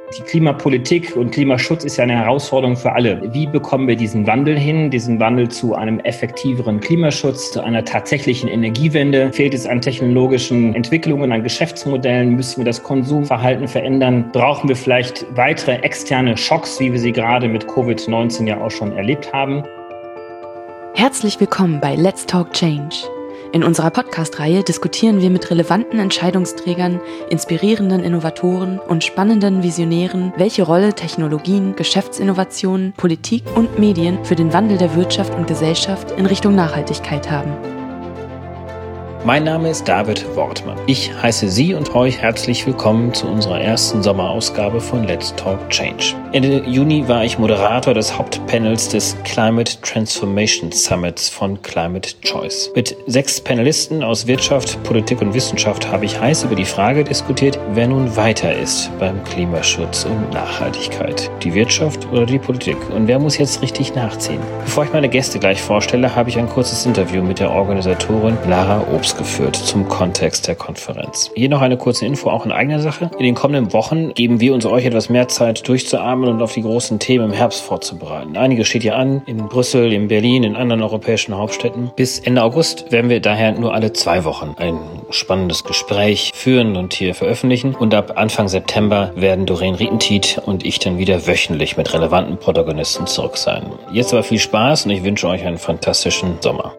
Die Klimapolitik und Klimaschutz ist ja eine Herausforderung für alle. Wie bekommen wir diesen Wandel hin, diesen Wandel zu einem effektiveren Klimaschutz, zu einer tatsächlichen Energiewende? Fehlt es an technologischen Entwicklungen, an Geschäftsmodellen? Müssen wir das Konsumverhalten verändern? Brauchen wir vielleicht weitere externe Schocks, wie wir sie gerade mit Covid-19 ja auch schon erlebt haben? Herzlich willkommen bei Let's Talk Change. In unserer Podcast-Reihe diskutieren wir mit relevanten Entscheidungsträgern, inspirierenden Innovatoren und spannenden Visionären, welche Rolle Technologien, Geschäftsinnovationen, Politik und Medien für den Wandel der Wirtschaft und Gesellschaft in Richtung Nachhaltigkeit haben. Mein Name ist David Wortmann. Ich heiße Sie und euch herzlich willkommen zu unserer ersten Sommerausgabe von Let's Talk Change. Ende Juni war ich Moderator des Hauptpanels des Climate Transformation Summits von Climate Choice. Mit 6 Panelisten aus Wirtschaft, Politik und Wissenschaft habe ich heiß über die Frage diskutiert, wer nun weiter ist beim Klimaschutz und Nachhaltigkeit. Die Wirtschaft oder die Politik? Und wer muss jetzt richtig nachziehen? Bevor ich meine Gäste gleich vorstelle, habe ich ein kurzes Interview mit der Organisatorin Lara Obst geführt zum Kontext der Konferenz. Hier noch eine kurze Info, auch in eigener Sache. In den kommenden Wochen geben wir uns euch etwas mehr Zeit durchzuatmen und auf die großen Themen im Herbst vorzubereiten. Einiges steht hier an, in Brüssel, in Berlin, in anderen europäischen Hauptstädten. Bis Ende August werden wir daher nur alle 2 Wochen ein spannendes Gespräch führen und hier veröffentlichen. Und ab Anfang September werden Doreen Rietentiet und ich dann wieder wöchentlich mit relevanten Protagonisten zurück sein. Jetzt aber viel Spaß und ich wünsche euch einen fantastischen Sommer.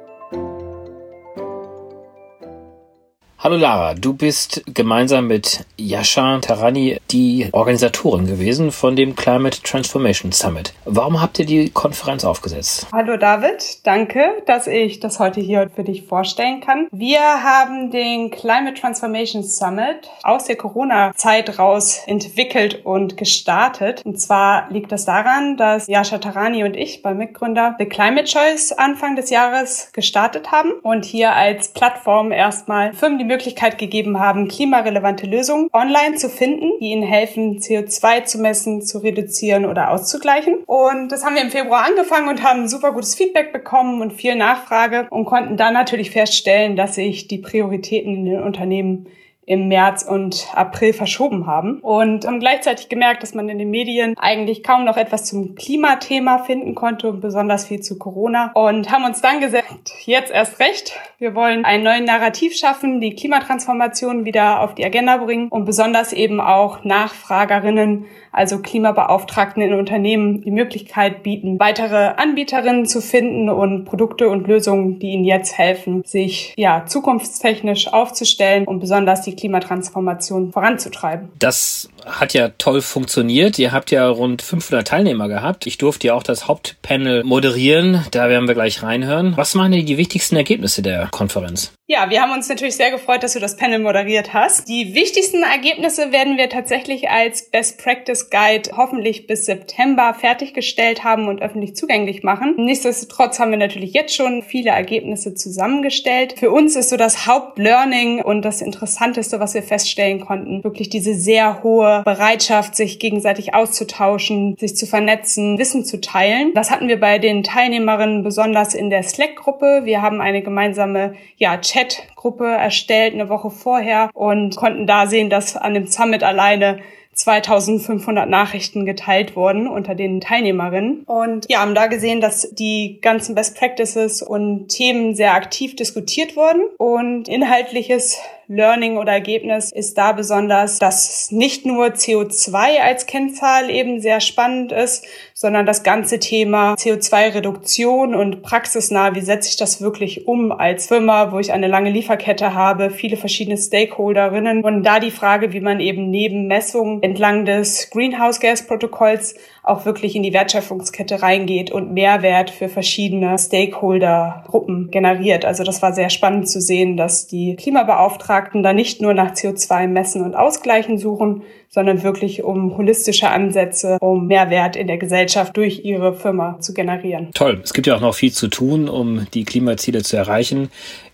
Hallo Lara, du bist gemeinsam mit Yasha Tarani die Organisatorin gewesen von dem Climate Transformation Summit. Warum habt ihr die Konferenz aufgesetzt? Hallo David, danke, dass ich das heute hier für dich vorstellen kann. Wir haben den Climate Transformation Summit aus der Corona-Zeit raus entwickelt und gestartet. Und zwar liegt das daran, dass Yasha Tarani und ich beim Mitgründer The Climate Choice Anfang des Jahres gestartet haben und hier als Plattform erstmal Firmen die Möglichkeit gegeben haben, klimarelevante Lösungen online zu finden, die ihnen helfen, CO2 zu messen, zu reduzieren oder auszugleichen. Und das haben wir im Februar angefangen und haben super gutes Feedback bekommen und viel Nachfrage und konnten dann natürlich feststellen, dass sich die Prioritäten in den Unternehmen im März und April verschoben haben und haben gleichzeitig gemerkt, dass man in den Medien eigentlich kaum noch etwas zum Klimathema finden konnte und besonders viel zu Corona und haben uns dann gesagt, jetzt erst recht, wir wollen einen neuen Narrativ schaffen, die Klimatransformation wieder auf die Agenda bringen und besonders eben auch Nachfragerinnen, also Klimabeauftragten in Unternehmen, die Möglichkeit bieten, weitere Anbieterinnen zu finden und Produkte und Lösungen, die ihnen jetzt helfen, sich zukunftstechnisch aufzustellen und besonders die Klimatransformation voranzutreiben. Das hat ja toll funktioniert. Ihr habt ja rund 500 Teilnehmer gehabt. Ich durfte ja auch das Hauptpanel moderieren. Da werden wir gleich reinhören. Was waren denn die wichtigsten Ergebnisse der Konferenz? Ja, wir haben uns natürlich sehr gefreut, dass du das Panel moderiert hast. Die wichtigsten Ergebnisse werden wir tatsächlich als Best Practice Guide hoffentlich bis September fertiggestellt haben und öffentlich zugänglich machen. Nichtsdestotrotz haben wir natürlich jetzt schon viele Ergebnisse zusammengestellt. Für uns ist so das Hauptlearning und das Interessanteste, was wir feststellen konnten, wirklich diese sehr hohe Bereitschaft, sich gegenseitig auszutauschen, sich zu vernetzen, Wissen zu teilen. Das hatten wir bei den Teilnehmerinnen besonders in der Slack-Gruppe. Wir haben eine gemeinsame Chat-Gruppe erstellt eine Woche vorher und konnten da sehen, dass an dem Summit alleine 2500 Nachrichten geteilt wurden unter den Teilnehmerinnen und haben da gesehen, dass die ganzen Best Practices und Themen sehr aktiv diskutiert wurden und inhaltliches Learning oder Ergebnis ist da besonders, dass nicht nur CO2 als Kennzahl eben sehr spannend ist, sondern das ganze Thema CO2-Reduktion und praxisnah, wie setze ich das wirklich um als Firma, wo ich eine lange Lieferkette habe, viele verschiedene Stakeholderinnen und da die Frage, wie man eben neben Messungen entlang des Greenhouse-Gas-Protokolls auch wirklich in die Wertschöpfungskette reingeht und Mehrwert für verschiedene Stakeholder-Gruppen generiert. Also das war sehr spannend zu sehen, dass die Klimabeauftragten da nicht nur nach CO2 messen und ausgleichen suchen, sondern wirklich um holistische Ansätze, um Mehrwert in der Gesellschaft durch ihre Firma zu generieren. Toll. Es gibt ja auch noch viel zu tun, um die Klimaziele zu erreichen.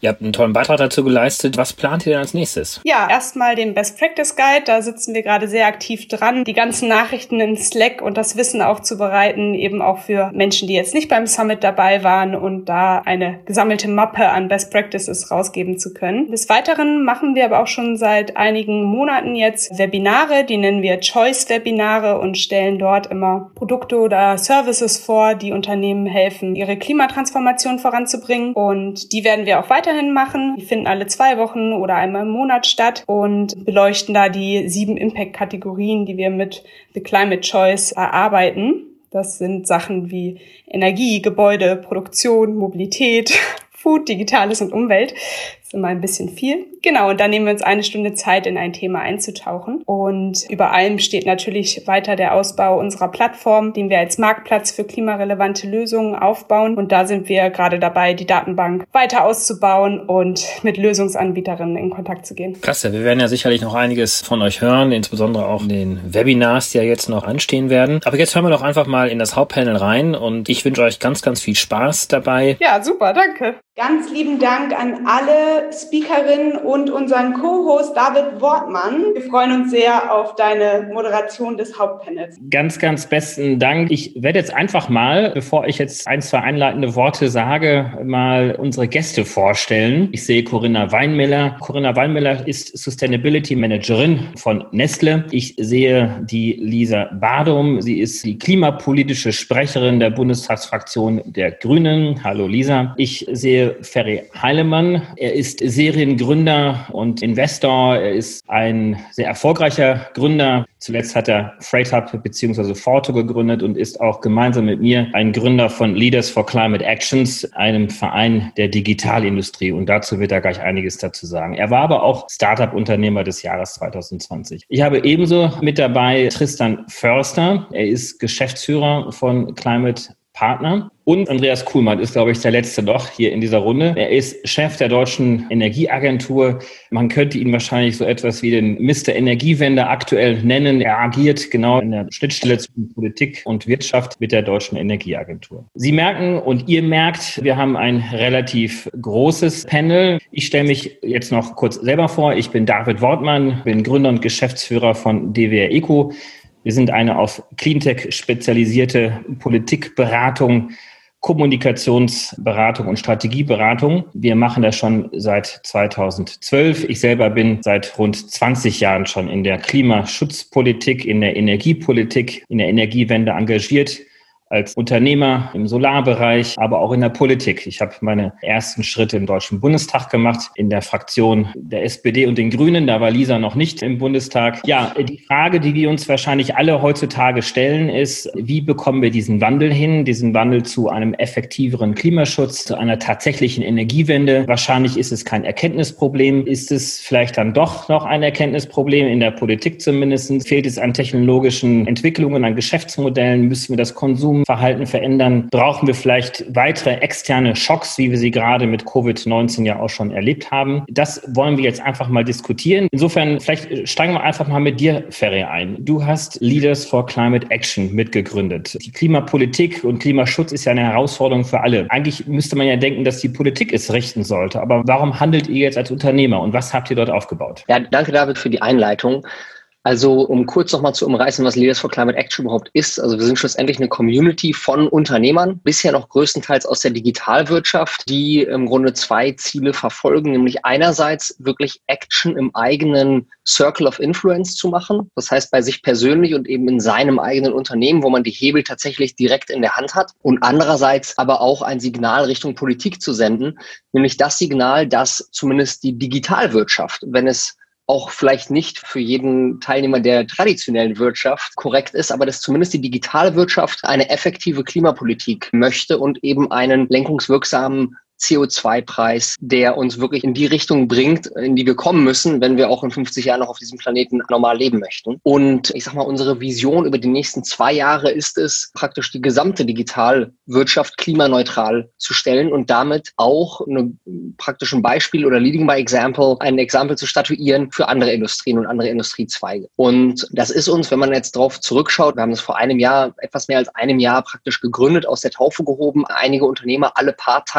Ihr habt einen tollen Beitrag dazu geleistet. Was plant ihr denn als nächstes? Ja, erstmal den Best Practice Guide. Da sitzen wir gerade sehr aktiv dran, die ganzen Nachrichten in Slack und das Wissen aufzubereiten, eben auch für Menschen, die jetzt nicht beim Summit dabei waren und da eine gesammelte Mappe an Best Practices rausgeben zu können. Des Weiteren machen wir aber auch schon seit einigen Monaten jetzt Webinare, die nennen wir Choice-Webinare und stellen dort immer Produkte oder Services vor, die Unternehmen helfen, ihre Klimatransformation voranzubringen. Und die werden wir auch weiterhin machen. Die finden alle 2 Wochen oder einmal im Monat statt und beleuchten da die 7 Impact-Kategorien, die wir mit The Climate Choice erarbeiten. Das sind Sachen wie Energie, Gebäude, Produktion, Mobilität, Food, Digitales und Umwelt. Das ist immer ein bisschen viel. Genau, und dann nehmen wir uns 1 Stunde Zeit, in ein Thema einzutauchen. Und über allem steht natürlich weiter der Ausbau unserer Plattform, den wir als Marktplatz für klimarelevante Lösungen aufbauen. Und da sind wir gerade dabei, die Datenbank weiter auszubauen und mit Lösungsanbieterinnen in Kontakt zu gehen. Klasse, wir werden ja sicherlich noch einiges von euch hören, insbesondere auch in den Webinars, die ja jetzt noch anstehen werden. Aber jetzt hören wir doch einfach mal in das Hauptpanel rein und ich wünsche euch ganz, ganz viel Spaß dabei. Ja, super, danke. Ganz lieben Dank an alle Speakerinnen und unseren Co-Host David Wortmann. Wir freuen uns sehr auf deine Moderation des Hauptpanels. Ganz, ganz besten Dank. Ich werde jetzt einfach mal, bevor ich jetzt 1, 2 einleitende Worte sage, mal unsere Gäste vorstellen. Ich sehe Corinna Weinmiller. Corinna Weinmiller ist Sustainability Managerin von Nestle. Ich sehe die Lisa Badum. Sie ist die klimapolitische Sprecherin der Bundestagsfraktion der Grünen. Hallo Lisa. Ich sehe Ferry Heilemann. Er ist Seriengründer und Investor. Er ist ein sehr erfolgreicher Gründer. Zuletzt hat er Freight Hub bzw. Forto gegründet und ist auch gemeinsam mit mir ein Gründer von Leaders for Climate Actions, einem Verein der Digitalindustrie. Und dazu wird er gleich einiges dazu sagen. Er war aber auch Startup-Unternehmer des Jahres 2020. Ich habe ebenso mit dabei Tristan Förster. Er ist Geschäftsführer von Climate Partner. Und Andreas Kuhlmann ist, glaube ich, der Letzte noch hier in dieser Runde. Er ist Chef der Deutschen Energieagentur. Man könnte ihn wahrscheinlich so etwas wie den Mr. Energiewende aktuell nennen. Er agiert genau in der Schnittstelle zwischen Politik und Wirtschaft mit der Deutschen Energieagentur. Sie merken und ihr merkt, wir haben ein relativ großes Panel. Ich stelle mich jetzt noch kurz selber vor. Ich bin David Wortmann, bin Gründer und Geschäftsführer von DWR Eco. Wir sind eine auf Cleantech spezialisierte Politikberatung, Kommunikationsberatung und Strategieberatung. Wir machen das schon seit 2012. Ich selber bin seit rund 20 Jahren schon in der Klimaschutzpolitik, in der Energiepolitik, in der Energiewende engagiert. Als Unternehmer im Solarbereich, aber auch in der Politik. Ich habe meine ersten Schritte im Deutschen Bundestag gemacht, in der Fraktion der SPD und den Grünen. Da war Lisa noch nicht im Bundestag. Ja, die Frage, die wir uns wahrscheinlich alle heutzutage stellen, ist, wie bekommen wir diesen Wandel hin, diesen Wandel zu einem effektiveren Klimaschutz, zu einer tatsächlichen Energiewende? Wahrscheinlich ist es kein Erkenntnisproblem. Ist es vielleicht dann doch noch ein Erkenntnisproblem, in der Politik zumindest? Fehlt es an technologischen Entwicklungen, an Geschäftsmodellen? Müssen wir das Konsumverhalten verändern? Brauchen wir vielleicht weitere externe Schocks, wie wir sie gerade mit Covid-19 ja auch schon erlebt haben? Das wollen wir jetzt einfach mal diskutieren. Insofern, vielleicht steigen wir einfach mal mit dir, Ferry, ein. Du hast Leaders for Climate Action mitgegründet. Die Klimapolitik und Klimaschutz ist ja eine Herausforderung für alle. Eigentlich müsste man ja denken, dass die Politik es richten sollte. Aber warum handelt ihr jetzt als Unternehmer und was habt ihr dort aufgebaut? Ja, danke David für die Einleitung. Also um kurz nochmal zu umreißen, was Leaders for Climate Action überhaupt ist. Also wir sind schlussendlich eine Community von Unternehmern, bisher noch größtenteils aus der Digitalwirtschaft, die im Grunde 2 Ziele verfolgen, nämlich einerseits wirklich Action im eigenen Circle of Influence zu machen. Das heißt bei sich persönlich und eben in seinem eigenen Unternehmen, wo man die Hebel tatsächlich direkt in der Hand hat. Und andererseits aber auch ein Signal Richtung Politik zu senden, nämlich das Signal, dass zumindest die Digitalwirtschaft, wenn es auch vielleicht nicht für jeden Teilnehmer der traditionellen Wirtschaft korrekt ist, aber dass zumindest die digitale Wirtschaft eine effektive Klimapolitik möchte und eben einen lenkungswirksamen CO2-Preis, der uns wirklich in die Richtung bringt, in die wir kommen müssen, wenn wir auch in 50 Jahren noch auf diesem Planeten normal leben möchten. Und ich sag mal, unsere Vision über die nächsten 2 Jahre ist es, praktisch die gesamte Digitalwirtschaft klimaneutral zu stellen und damit auch praktisch ein Beispiel oder Leading by Example, ein Exempel zu statuieren für andere Industrien und andere Industriezweige. Und das ist uns, wenn man jetzt drauf zurückschaut, wir haben das vor einem Jahr, etwas mehr als einem Jahr praktisch gegründet, aus der Taufe gehoben. Einige Unternehmer, alle Part-Time, haben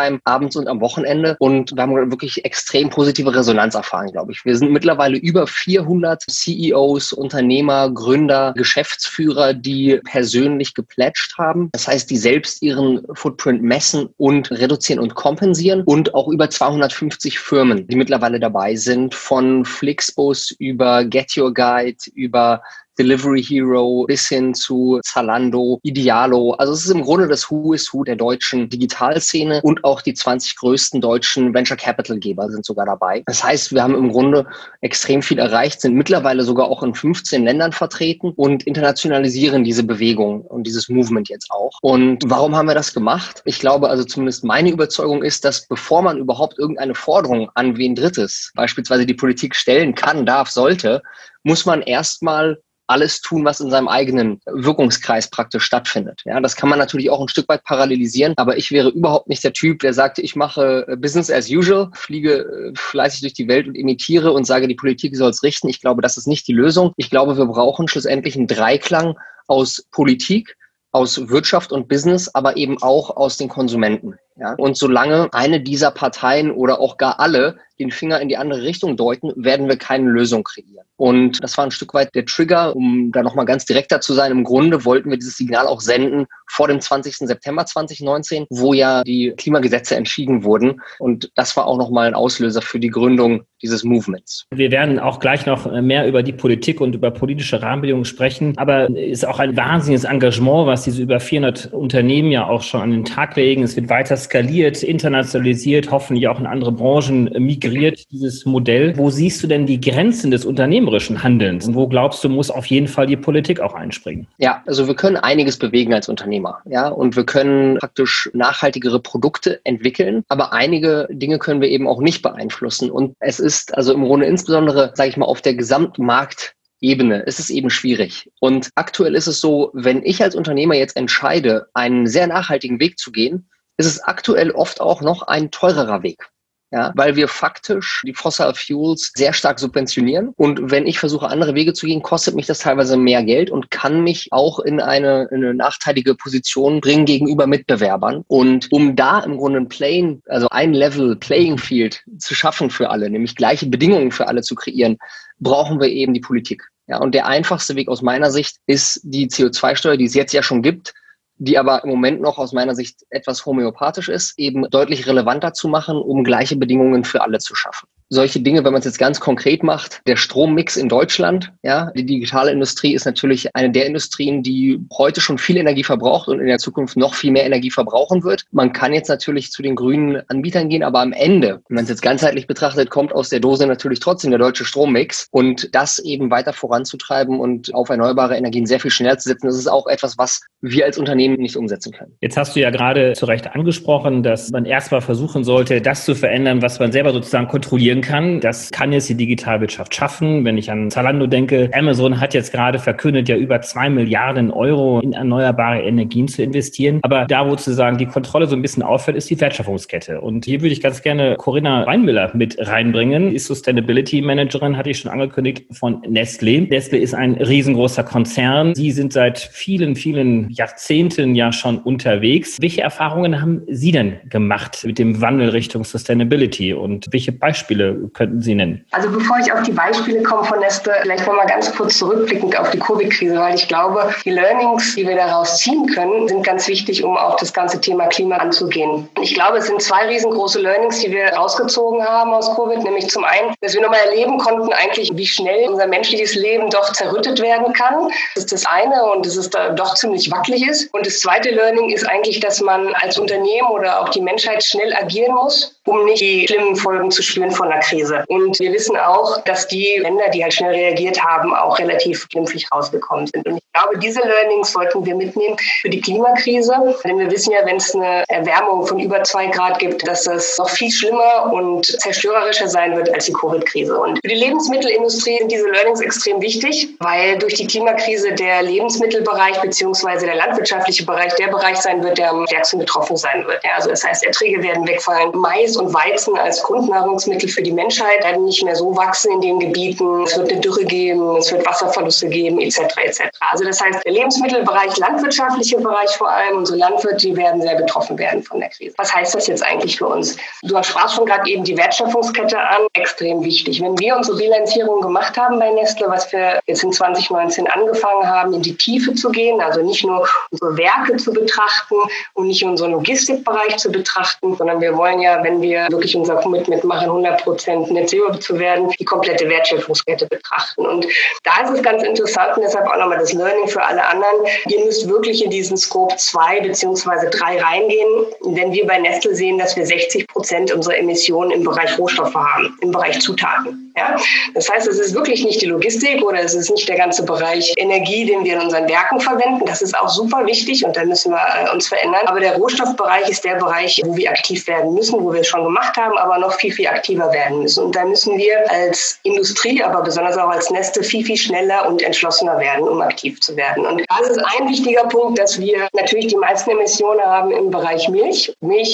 abends und am Wochenende. Und wir haben wirklich extrem positive Resonanz erfahren, glaube ich. Wir sind mittlerweile über 400 CEOs, Unternehmer, Gründer, Geschäftsführer, die persönlich gepledged haben. Das heißt, die selbst ihren Footprint messen und reduzieren und kompensieren. Und auch über 250 Firmen, die mittlerweile dabei sind, von Flixbus über Get Your Guide, über Delivery Hero bis hin zu Zalando, Idealo. Also es ist im Grunde das Who is Who der deutschen Digitalszene und auch die 20 größten deutschen Venture Capital Geber sind sogar dabei. Das heißt, wir haben im Grunde extrem viel erreicht, sind mittlerweile sogar auch in 15 Ländern vertreten und internationalisieren diese Bewegung und dieses Movement jetzt auch. Und warum haben wir das gemacht? Ich glaube, also zumindest meine Überzeugung ist, dass bevor man überhaupt irgendeine Forderung an wen Drittes, beispielsweise die Politik, stellen kann, darf, sollte, muss man erstmal alles tun, was in seinem eigenen Wirkungskreis praktisch stattfindet. Ja, das kann man natürlich auch ein Stück weit parallelisieren, aber ich wäre überhaupt nicht der Typ, der sagt, ich mache Business as usual, fliege fleißig durch die Welt und imitiere und sage, die Politik soll es richten. Ich glaube, das ist nicht die Lösung. Ich glaube, wir brauchen schlussendlich einen Dreiklang aus Politik, aus Wirtschaft und Business, aber eben auch aus den Konsumenten. Ja? Und solange eine dieser Parteien oder auch gar alle den Finger in die andere Richtung deuten, werden wir keine Lösung kreieren. Und das war ein Stück weit der Trigger, um da nochmal ganz direkter zu sein. Im Grunde wollten wir dieses Signal auch senden vor dem 20. September 2019, wo ja die Klimagesetze entschieden wurden. Und das war auch nochmal ein Auslöser für die Gründung dieses Movements. Wir werden auch gleich noch mehr über die Politik und über politische Rahmenbedingungen sprechen. Aber es ist auch ein wahnsinniges Engagement, was diese über 400 Unternehmen ja auch schon an den Tag legen. Es wird weiter skaliert, internationalisiert, hoffentlich auch in andere Branchen migriert, dieses Modell. Wo siehst du denn die Grenzen des unternehmerischen Handelns? Und wo glaubst du, muss auf jeden Fall die Politik auch einspringen? Ja, also wir können einiges bewegen als Unternehmer. Ja, und wir können praktisch nachhaltigere Produkte entwickeln. Aber einige Dinge können wir eben auch nicht beeinflussen. Und es ist also im Grunde insbesondere, sage ich mal, auf der Gesamtmarktebene ist es eben schwierig. Und aktuell ist es so, wenn ich als Unternehmer jetzt entscheide, einen sehr nachhaltigen Weg zu gehen, ist es aktuell oft auch noch ein teurerer Weg. Ja, weil wir faktisch die Fossil Fuels sehr stark subventionieren. Und wenn ich versuche, andere Wege zu gehen, kostet mich das teilweise mehr Geld und kann mich auch in eine nachteilige Position bringen gegenüber Mitbewerbern. Und um da im Grunde ein Level Playing Field zu schaffen für alle, nämlich gleiche Bedingungen für alle zu kreieren, brauchen wir eben die Politik. Ja, und der einfachste Weg aus meiner Sicht ist die CO2-Steuer, die es jetzt ja schon gibt, die aber im Moment noch aus meiner Sicht etwas homöopathisch ist, eben deutlich relevanter zu machen, um gleiche Bedingungen für alle zu schaffen. Solche Dinge, wenn man es jetzt ganz konkret macht, der Strommix in Deutschland, ja, die digitale Industrie ist natürlich eine der Industrien, die heute schon viel Energie verbraucht und in der Zukunft noch viel mehr Energie verbrauchen wird. Man kann jetzt natürlich zu den grünen Anbietern gehen, aber am Ende, wenn man es jetzt ganzheitlich betrachtet, kommt aus der Dose natürlich trotzdem der deutsche Strommix, und das eben weiter voranzutreiben und auf erneuerbare Energien sehr viel schneller zu setzen, das ist auch etwas, was wir als Unternehmen nicht umsetzen können. Jetzt hast du ja gerade zu Recht angesprochen, dass man erstmal versuchen sollte, das zu verändern, was man selber sozusagen kontrollieren kann. Das kann jetzt die Digitalwirtschaft schaffen. Wenn ich an Zalando denke, Amazon hat jetzt gerade verkündet, ja über 2 Milliarden Euro in erneuerbare Energien zu investieren. Aber da, wo sozusagen die Kontrolle so ein bisschen aufhört, ist die Wertschöpfungskette. Und hier würde ich ganz gerne Corinna Reinmüller mit reinbringen. Die Sustainability Managerin, hatte ich schon angekündigt, von Nestlé. Nestlé ist ein riesengroßer Konzern. Sie sind seit vielen, vielen Jahrzehnten ja schon unterwegs. Welche Erfahrungen haben Sie denn gemacht mit dem Wandel Richtung Sustainability und welche Beispiele könnten Sie nennen? Also bevor ich auf die Beispiele komme von Nestlé, vielleicht nochmal ganz kurz zurückblickend auf die Covid-Krise, weil ich glaube, die Learnings, die wir daraus ziehen können, sind ganz wichtig, um auch das ganze Thema Klima anzugehen. Ich glaube, es sind 2 riesengroße Learnings, die wir rausgezogen haben aus Covid, nämlich zum einen, dass wir nochmal erleben konnten eigentlich, wie schnell unser menschliches Leben doch zerrüttet werden kann. Das ist das eine, und dass es da doch ziemlich wackelig ist. Und das zweite Learning ist eigentlich, dass man als Unternehmen oder auch die Menschheit schnell agieren muss, um nicht die schlimmen Folgen zu spüren von der Krise. Und wir wissen auch, dass die Länder, die halt schnell reagiert haben, auch relativ glimpflich rausgekommen sind. Und ich glaube, diese Learnings sollten wir mitnehmen für die Klimakrise. Denn wir wissen ja, wenn es eine Erwärmung von über 2 Grad gibt, dass es noch viel schlimmer und zerstörerischer sein wird als die Covid-Krise. Und für die Lebensmittelindustrie sind diese Learnings extrem wichtig, weil durch die Klimakrise der Lebensmittelbereich bzw. der landwirtschaftliche Bereich der Bereich sein wird, der am stärksten betroffen sein wird. Ja, also das heißt, Erträge werden wegfallen. Mais Mais und Weizen als Grundnahrungsmittel für die Menschheit werden nicht mehr so wachsen in den Gebieten. Es wird eine Dürre geben, es wird Wasserverluste geben, etc. etc. Also das heißt, der Lebensmittelbereich, landwirtschaftliche Bereich vor allem, unsere Landwirte, die werden sehr betroffen werden von der Krise. Was heißt das jetzt eigentlich für uns? Du sprachst schon gerade eben die Wertschöpfungskette an, extrem wichtig. Wenn wir unsere Bilanzierung gemacht haben bei Nestle, was wir jetzt in 2019 angefangen haben, in die Tiefe zu gehen, also nicht nur unsere Werke zu betrachten und nicht unseren Logistikbereich zu betrachten, sondern wir wollen ja, wenn wir wirklich unser Commitment machen, 100% Net Zero zu werden, die komplette Wertschöpfungskette betrachten. Und da ist es ganz interessant und deshalb auch nochmal das Learning für alle anderen. Ihr müsst wirklich in diesen Scope 2 bzw. 3 reingehen, denn wir bei Nestle sehen, dass wir 60% unserer Emissionen im Bereich Rohstoffe haben, im Bereich Zutaten. Ja? Das heißt, es ist wirklich nicht die Logistik oder es ist nicht der ganze Bereich Energie, den wir in unseren Werken verwenden. Das ist auch super wichtig und da müssen wir uns verändern. Aber der Rohstoffbereich ist der Bereich, wo wir aktiv werden müssen, wo wir es schon gemacht haben, aber noch viel, viel aktiver werden müssen. Und da müssen wir als Industrie, aber besonders auch als Nestle viel, viel schneller und entschlossener werden, um aktiv zu werden. Und da ist ein wichtiger Punkt, dass wir natürlich die meisten Emissionen haben im Bereich Milch,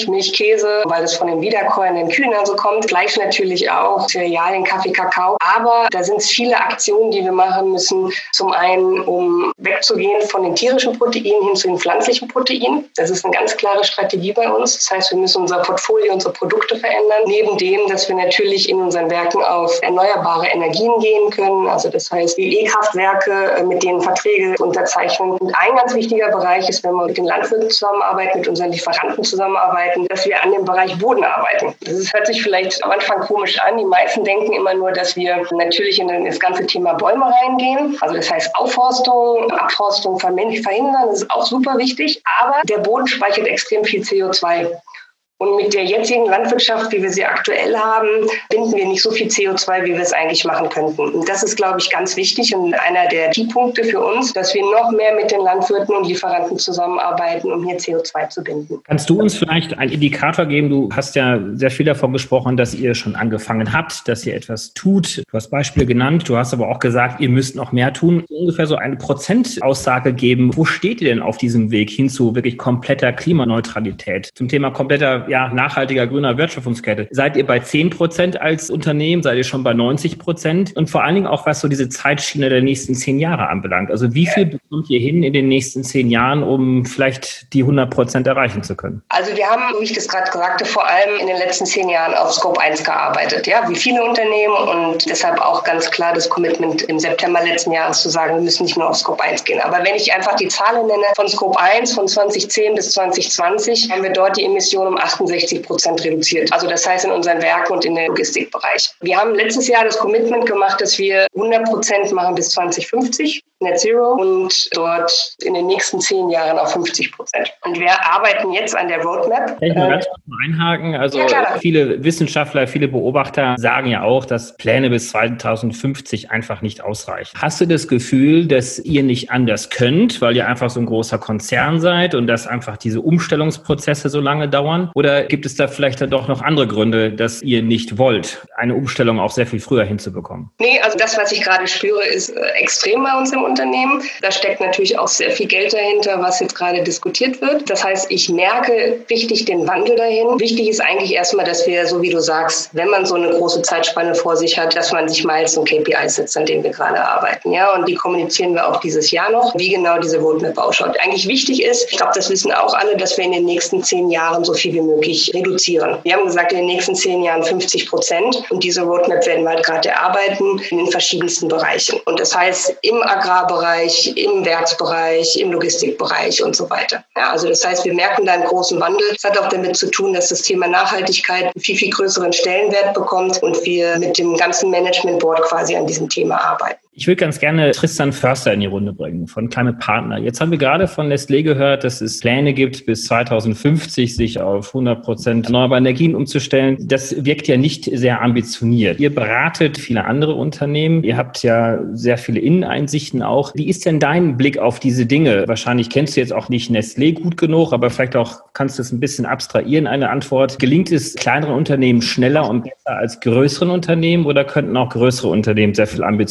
Käse, weil es von den wiederkäuenden Kühen also kommt. Gleich natürlich auch Cerealien, Kaffee, Kakao. Aber da sind es viele Aktionen, die wir machen müssen. Zum einen, um wegzugehen von den tierischen Proteinen hin zu den pflanzlichen Proteinen. Das ist eine ganz klare Strategie bei uns. Das heißt, wir müssen unser Portfolio, unsere Produkte verändern. Neben dem, dass wir natürlich in unseren Werken auf erneuerbare Energien gehen können. Also das heißt, die E-Kraftwerke, mit denen Verträge unterzeichnen. Und ein ganz wichtiger Bereich ist, wenn wir mit den Landwirten zusammenarbeiten, mit unseren Lieferanten zusammenarbeiten, dass wir an dem Bereich Boden arbeiten. Hört sich vielleicht am Anfang komisch an. Die meisten denken immer nur, dass wir natürlich in das ganze Thema Bäume reingehen. Also das heißt Aufforstung, Abforstung verhindern, das ist auch super wichtig. Aber der Boden speichert extrem viel CO2. Und mit der jetzigen Landwirtschaft, wie wir sie aktuell haben, binden wir nicht so viel CO2, wie wir es eigentlich machen könnten. Und das ist, glaube ich, ganz wichtig und einer der Keypunkte für uns, dass wir noch mehr mit den Landwirten und Lieferanten zusammenarbeiten, um hier CO2 zu binden. Kannst du uns vielleicht einen Indikator geben? Du hast ja sehr viel davon gesprochen, dass ihr schon angefangen habt, dass ihr etwas tut. Du hast Beispiele genannt, du hast aber auch gesagt, ihr müsst noch mehr tun. Ungefähr so eine Prozentaussage geben. Wo steht ihr denn auf diesem Weg hin zu wirklich kompletter Klimaneutralität? Zum Thema kompletter nachhaltiger grüner Wertschöpfungskette. Seid ihr bei 10% als Unternehmen? Seid ihr schon bei 90%? Und vor allen Dingen auch, was so diese Zeitschiene der nächsten 10 Jahre anbelangt. Also wie viel bekommt ihr hin in den nächsten 10 Jahren, um vielleicht die 100% erreichen zu können? Also wir haben, wie ich das gerade sagte, vor allem in den letzten 10 Jahren auf Scope 1 gearbeitet. Ja, wie viele Unternehmen und deshalb auch ganz klar das Commitment im September letzten Jahres zu sagen, wir müssen nicht nur auf Scope 1 gehen. Aber wenn ich einfach die Zahlen nenne von Scope 1 von 2010 bis 2020, haben wir dort die Emissionen um 68% reduziert. Also das heißt in unseren Werken und in den Logistikbereich. Wir haben letztes Jahr das Commitment gemacht, dass wir 100% machen bis 2050, Net Zero, und dort in den nächsten 10 Jahren auf 50%. Und wir arbeiten jetzt an der Roadmap. Kann ich mal ganz kurz einhaken? Also viele Wissenschaftler, viele Beobachter sagen ja auch, dass Pläne bis 2050 einfach nicht ausreichen. Hast du das Gefühl, dass ihr nicht anders könnt, weil ihr einfach so ein großer Konzern seid und dass einfach diese Umstellungsprozesse so lange dauern? Oder gibt es da vielleicht dann doch noch andere Gründe, dass ihr nicht wollt, eine Umstellung auch sehr viel früher hinzubekommen? Nee, also das, was ich gerade spüre, ist extrem bei uns im Unternehmen. Da steckt natürlich auch sehr viel Geld dahinter, was jetzt gerade diskutiert wird. Das heißt, ich merke richtig den Wandel dahin. Wichtig ist eigentlich erstmal, dass wir, so wie du sagst, wenn man so eine große Zeitspanne vor sich hat, dass man sich Miles und KPIs setzt, an denen wir gerade arbeiten. Ja, und die kommunizieren wir auch dieses Jahr noch, wie genau diese Roadmap ausschaut. Eigentlich wichtig ist, ich glaube, das wissen auch alle, dass wir in den nächsten 10 Jahren so viel wie möglich reduzieren. Wir haben gesagt, in den nächsten 10 Jahren 50%. Und diese Roadmap werden wir halt gerade erarbeiten in den verschiedensten Bereichen. Und das heißt, im Agrarbereich, im Werksbereich, im Logistikbereich und so weiter. Ja, also das heißt, wir merken da einen großen Wandel. Das hat auch damit zu tun, dass das Thema Nachhaltigkeit einen viel, viel größeren Stellenwert bekommt und wir mit dem ganzen Management Board quasi an diesem Thema arbeiten. Ich würde ganz gerne Tristan Förster in die Runde bringen von Climate Partner. Jetzt haben wir gerade von Nestlé gehört, dass es Pläne gibt, bis 2050 sich auf 100% erneuerbare Energien umzustellen. Das wirkt ja nicht sehr ambitioniert. Ihr beratet viele andere Unternehmen. Ihr habt ja sehr viele Inneneinsichten auch. Wie ist denn dein Blick auf diese Dinge? Wahrscheinlich kennst du jetzt auch nicht Nestlé gut genug, aber vielleicht auch kannst du es ein bisschen abstrahieren, eine Antwort. Gelingt es kleineren Unternehmen schneller und besser als größeren Unternehmen oder könnten auch größere Unternehmen sehr viel ambitionierter sein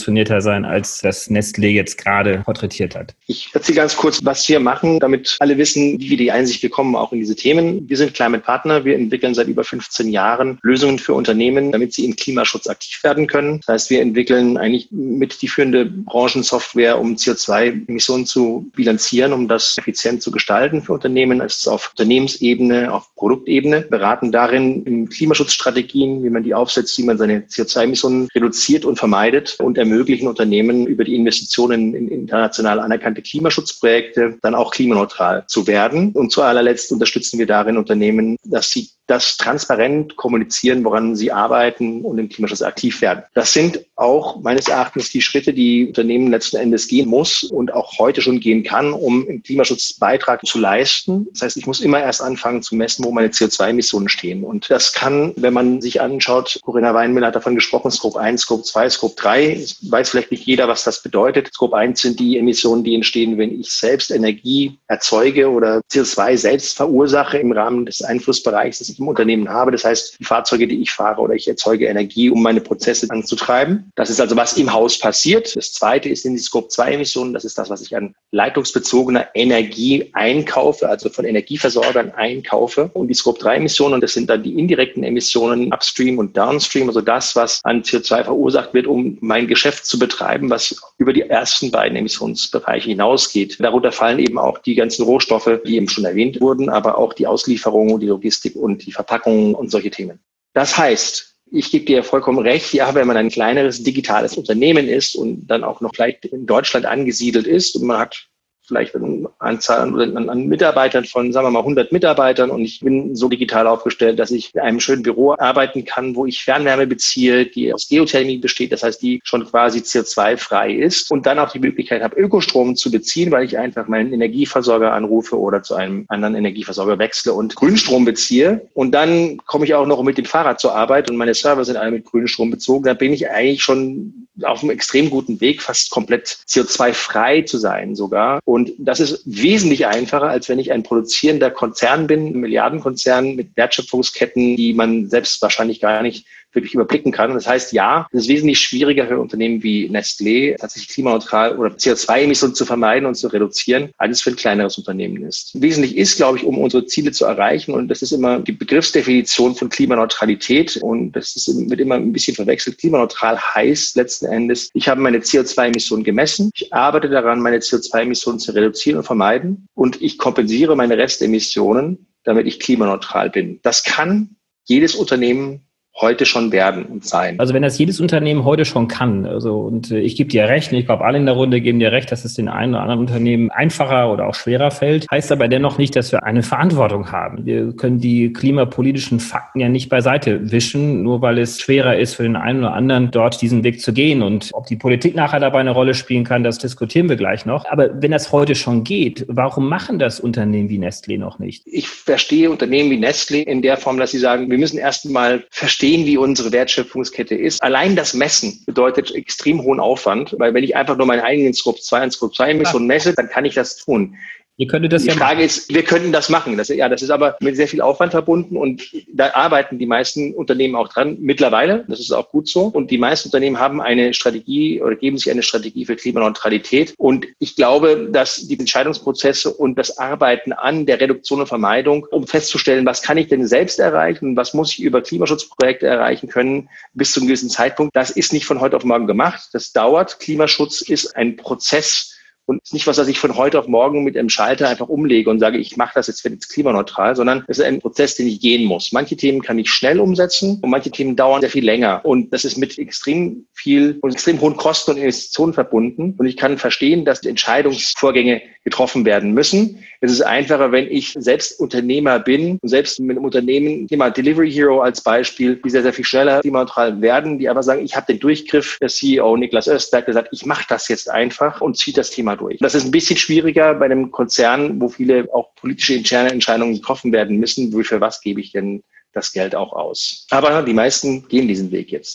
sein, als das Nestlé jetzt gerade porträtiert hat. Ich erzähle ganz kurz, was wir machen, damit alle wissen, wie wir die Einsicht bekommen, auch in diese Themen. Wir sind Climate Partner. Wir entwickeln seit über 15 Jahren Lösungen für Unternehmen, damit sie im Klimaschutz aktiv werden können. Das heißt, wir entwickeln eigentlich mit die führende Branchensoftware, um CO2-Emissionen zu bilanzieren, um das effizient zu gestalten für Unternehmen. Es ist auf Unternehmensebene, auf Produktebene, beraten darin in Klimaschutzstrategien, wie man die aufsetzt, wie man seine CO2-Emissionen reduziert und vermeidet und ermöglichen Unternehmen über die Investitionen in international anerkannte Klimaschutzprojekte dann auch klimaneutral zu werden. Und zu allerletzt unterstützen wir darin Unternehmen, dass sie das transparent kommunizieren, woran sie arbeiten und im Klimaschutz aktiv werden. Das sind auch meines Erachtens die Schritte, die Unternehmen letzten Endes gehen muss und auch heute schon gehen kann, um im Klimaschutz Beitrag zu leisten. Das heißt, ich muss immer erst anfangen zu messen, wo meine CO2-Emissionen stehen. Und das kann, wenn man sich anschaut, Corinna Weinmüller hat davon gesprochen, Scope 1, Scope 2, Scope 3. Weiß vielleicht nicht jeder, was das bedeutet. Scope 1 sind die Emissionen, die entstehen, wenn ich selbst Energie erzeuge oder CO2 selbst verursache im Rahmen des Einflussbereichs, das ich im Unternehmen habe. Das heißt, die Fahrzeuge, die ich fahre, oder ich erzeuge Energie, um meine Prozesse anzutreiben. Das ist also, was im Haus passiert. Das zweite ist in die Scope 2 Emissionen. Das ist das, was ich an leitungsbezogener Energie einkaufe, also von Energieversorgern einkaufe. Und die Scope 3 Emissionen, und das sind dann die indirekten Emissionen upstream und downstream, also das, was an CO2 verursacht wird, um mein Geschäft zu betreiben, was über die ersten beiden Emissionsbereiche hinausgeht. Darunter fallen eben auch die ganzen Rohstoffe, die eben schon erwähnt wurden, aber auch die Auslieferung, die Logistik und die Verpackungen und solche Themen. Das heißt, ich gebe dir vollkommen recht, ja, wenn man ein kleineres digitales Unternehmen ist und dann auch noch vielleicht in Deutschland angesiedelt ist und man hat vielleicht eine Anzahl an Mitarbeitern von, sagen wir mal, 100 Mitarbeitern und ich bin so digital aufgestellt, dass ich in einem schönen Büro arbeiten kann, wo ich Fernwärme beziehe, die aus Geothermie besteht, das heißt, die schon quasi CO2-frei ist und dann auch die Möglichkeit habe, Ökostrom zu beziehen, weil ich einfach meinen Energieversorger anrufe oder zu einem anderen Energieversorger wechsle und Grünstrom beziehe. Und dann komme ich auch noch mit dem Fahrrad zur Arbeit und meine Server sind alle mit Grünstrom bezogen. Da bin ich eigentlich schon auf einem extrem guten Weg, fast komplett CO2-frei zu sein sogar. Und das ist wesentlich einfacher, als wenn ich ein produzierender Konzern bin, ein Milliardenkonzern mit Wertschöpfungsketten, die man selbst wahrscheinlich gar nicht wirklich überblicken kann. Und das heißt, ja, es ist wesentlich schwieriger für Unternehmen wie Nestlé, tatsächlich klimaneutral oder CO2-Emissionen zu vermeiden und zu reduzieren, als es für ein kleineres Unternehmen ist. Wesentlich ist, glaube ich, um unsere Ziele zu erreichen, und das ist immer die Begriffsdefinition von Klimaneutralität, und wird immer ein bisschen verwechselt. Klimaneutral heißt letzten Endes, ich habe meine CO2-Emissionen gemessen, ich arbeite daran, meine CO2-Emissionen zu reduzieren und vermeiden, und ich kompensiere meine Restemissionen, damit ich klimaneutral bin. Das kann jedes Unternehmen heute schon werden und sein. Also wenn das jedes Unternehmen heute schon kann, und ich gebe dir recht, ich glaube, alle in der Runde geben dir recht, dass es den einen oder anderen Unternehmen einfacher oder auch schwerer fällt, heißt aber dennoch nicht, dass wir eine Verantwortung haben. Wir können die klimapolitischen Fakten ja nicht beiseite wischen, nur weil es schwerer ist für den einen oder anderen, dort diesen Weg zu gehen. Und ob die Politik nachher dabei eine Rolle spielen kann, das diskutieren wir gleich noch. Aber wenn das heute schon geht, warum machen das Unternehmen wie Nestlé noch nicht? Ich verstehe Unternehmen wie Nestlé in der Form, dass sie sagen, wir müssen erst mal verstehen, wie unsere Wertschöpfungskette ist. Allein das Messen bedeutet extrem hohen Aufwand, weil wenn ich einfach nur meine eigenen Scope 2 und Scope 2 Emissionen messe, dann kann ich das tun. Ihr könntet das Die Frage ist, wir könnten das machen. Das ist aber mit sehr viel Aufwand verbunden, und da arbeiten die meisten Unternehmen auch dran mittlerweile. Das ist auch gut so. Und die meisten Unternehmen haben eine Strategie oder geben sich eine Strategie für Klimaneutralität. Und ich glaube, dass die Entscheidungsprozesse und das Arbeiten an der Reduktion und Vermeidung, um festzustellen, was kann ich denn selbst erreichen, was muss ich über Klimaschutzprojekte erreichen können, bis zu einem gewissen Zeitpunkt, das ist nicht von heute auf morgen gemacht. Das dauert. Klimaschutz ist ein Prozess, und es ist nicht was ich von heute auf morgen mit einem Schalter einfach umlege und sage, ich mache das jetzt klimaneutral, sondern es ist ein Prozess, den ich gehen muss. Manche Themen kann ich schnell umsetzen und manche Themen dauern sehr viel länger. Und das ist mit extrem viel und extrem hohen Kosten und Investitionen verbunden. Und ich kann verstehen, dass die Entscheidungsvorgänge getroffen werden müssen. Es ist einfacher, wenn ich selbst Unternehmer bin und selbst mit einem Unternehmen, Thema Delivery Hero als Beispiel, die sehr, sehr viel schneller klimaneutral werden, die aber sagen, ich habe den Durchgriff. Der CEO Niklas Östberg gesagt, ich mache das jetzt einfach und ziehe das Thema durch. Das ist ein bisschen schwieriger bei einem Konzern, wo viele auch politische interne Entscheidungen getroffen werden müssen. Für was gebe ich denn das Geld auch aus? Aber die meisten gehen diesen Weg jetzt.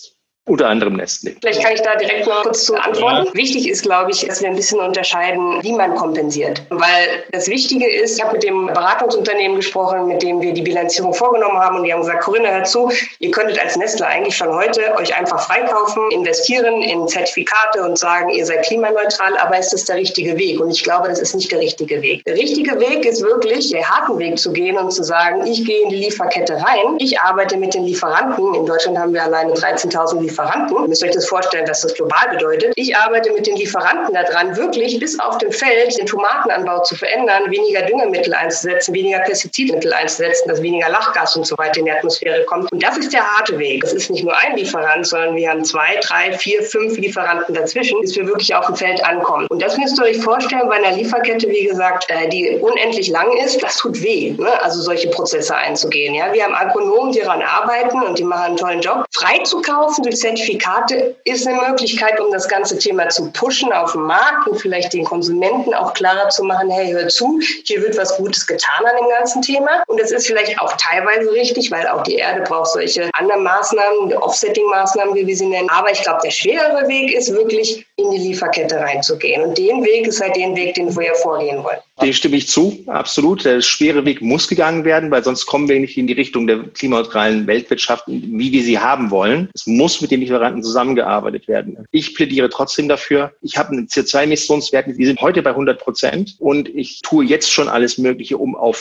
Unter anderem Nestlé. Vielleicht kann ich da direkt noch kurz zu antworten. Ja. Wichtig ist, glaube ich, dass wir ein bisschen unterscheiden, wie man kompensiert. Weil das Wichtige ist, ich habe mit dem Beratungsunternehmen gesprochen, mit dem wir die Bilanzierung vorgenommen haben und die haben gesagt, Corinna, hört zu, ihr könntet als Nestlé eigentlich schon heute euch einfach freikaufen, investieren in Zertifikate und sagen, ihr seid klimaneutral, aber ist das der richtige Weg? Und ich glaube, das ist nicht der richtige Weg. Der richtige Weg ist wirklich, den harten Weg zu gehen und zu sagen, ich gehe in die Lieferkette rein, ich arbeite mit den Lieferanten. In Deutschland haben wir alleine 13.000 Lieferanten. Ihr müsst euch das vorstellen, was das global bedeutet. Ich arbeite mit den Lieferanten daran, wirklich bis auf dem Feld den Tomatenanbau zu verändern, weniger Düngemittel einzusetzen, weniger Pestizidmittel einzusetzen, dass weniger Lachgas und so weiter in die Atmosphäre kommt. Und das ist der harte Weg. Es ist nicht nur ein Lieferant, sondern wir haben 2, 3, 4, 5 Lieferanten dazwischen, bis wir wirklich auf dem Feld ankommen. Und das müsst ihr euch vorstellen bei einer Lieferkette, wie gesagt, die unendlich lang ist. Das tut weh, ne? Also solche Prozesse einzugehen. Ja? Wir haben Agronomen, die daran arbeiten und die machen einen tollen Job. Freizukaufen durch Zertifikate ist eine Möglichkeit, um das ganze Thema zu pushen auf dem Markt und vielleicht den Konsumenten auch klarer zu machen, hey, hör zu, hier wird was Gutes getan an dem ganzen Thema. Und das ist vielleicht auch teilweise richtig, weil auch die Erde braucht solche anderen Maßnahmen, Offsetting-Maßnahmen, wie wir sie nennen. Aber ich glaube, der schwerere Weg ist wirklich, in die Lieferkette reinzugehen. Und den Weg ist halt den Weg, den wir ja vorgehen wollen. Dem stimme ich zu, absolut. Der schwere Weg muss gegangen werden, weil sonst kommen wir nicht in die Richtung der klimaneutralen Weltwirtschaft, wie wir sie haben wollen. Es muss mit den Lieferanten zusammengearbeitet werden. Ich plädiere trotzdem dafür. Ich habe einen CO2-Emissionswert, die sind heute bei 100% und ich tue jetzt schon alles Mögliche, um auf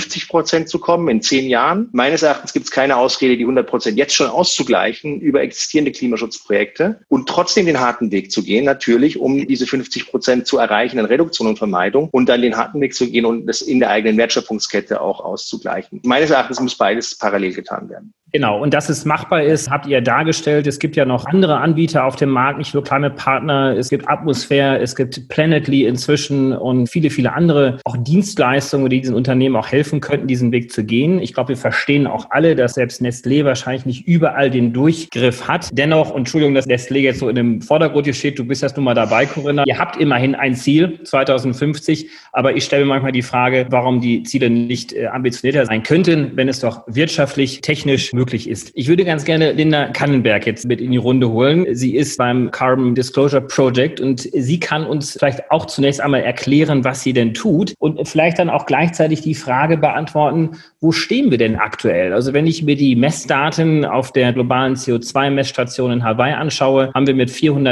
50% zu kommen in 10 Jahren. Meines Erachtens gibt es keine Ausrede, die 100% jetzt schon auszugleichen über existierende Klimaschutzprojekte und trotzdem den harten Weg zu gehen, natürlich, um diese 50% zu erreichen an Reduktion und Vermeidung und dann den harten Weg zu gehen und das in der eigenen Wertschöpfungskette auch auszugleichen. Meines Erachtens muss beides parallel getan werden. Genau, und dass es machbar ist, habt ihr dargestellt. Es gibt ja noch andere Anbieter auf dem Markt, nicht nur Climate Partner, es gibt Atmosphäre, es gibt Planetly inzwischen und viele, viele andere auch Dienstleistungen, die diesen Unternehmen auch helfen könnten, diesen Weg zu gehen. Ich glaube, wir verstehen auch alle, dass selbst Nestlé wahrscheinlich nicht überall den Durchgriff hat. Dennoch, und Entschuldigung, dass Nestlé jetzt so in dem Vordergrund hier steht, du bist jetzt nun mal dabei, Corinna. Ihr habt immerhin ein Ziel, 2050, aber ich stelle mir manchmal die Frage, warum die Ziele nicht ambitionierter sein könnten, wenn es doch wirtschaftlich, technisch möglich ist. Ich würde ganz gerne Linda Kannenberg jetzt mit in die Runde holen. Sie ist beim Carbon Disclosure Project und sie kann uns vielleicht auch zunächst einmal erklären, was sie denn tut und vielleicht dann auch gleichzeitig die Frage beantworten, wo stehen wir denn aktuell? Also wenn ich mir die Messdaten auf der globalen CO2-Messstation in Hawaii anschaue, haben wir mit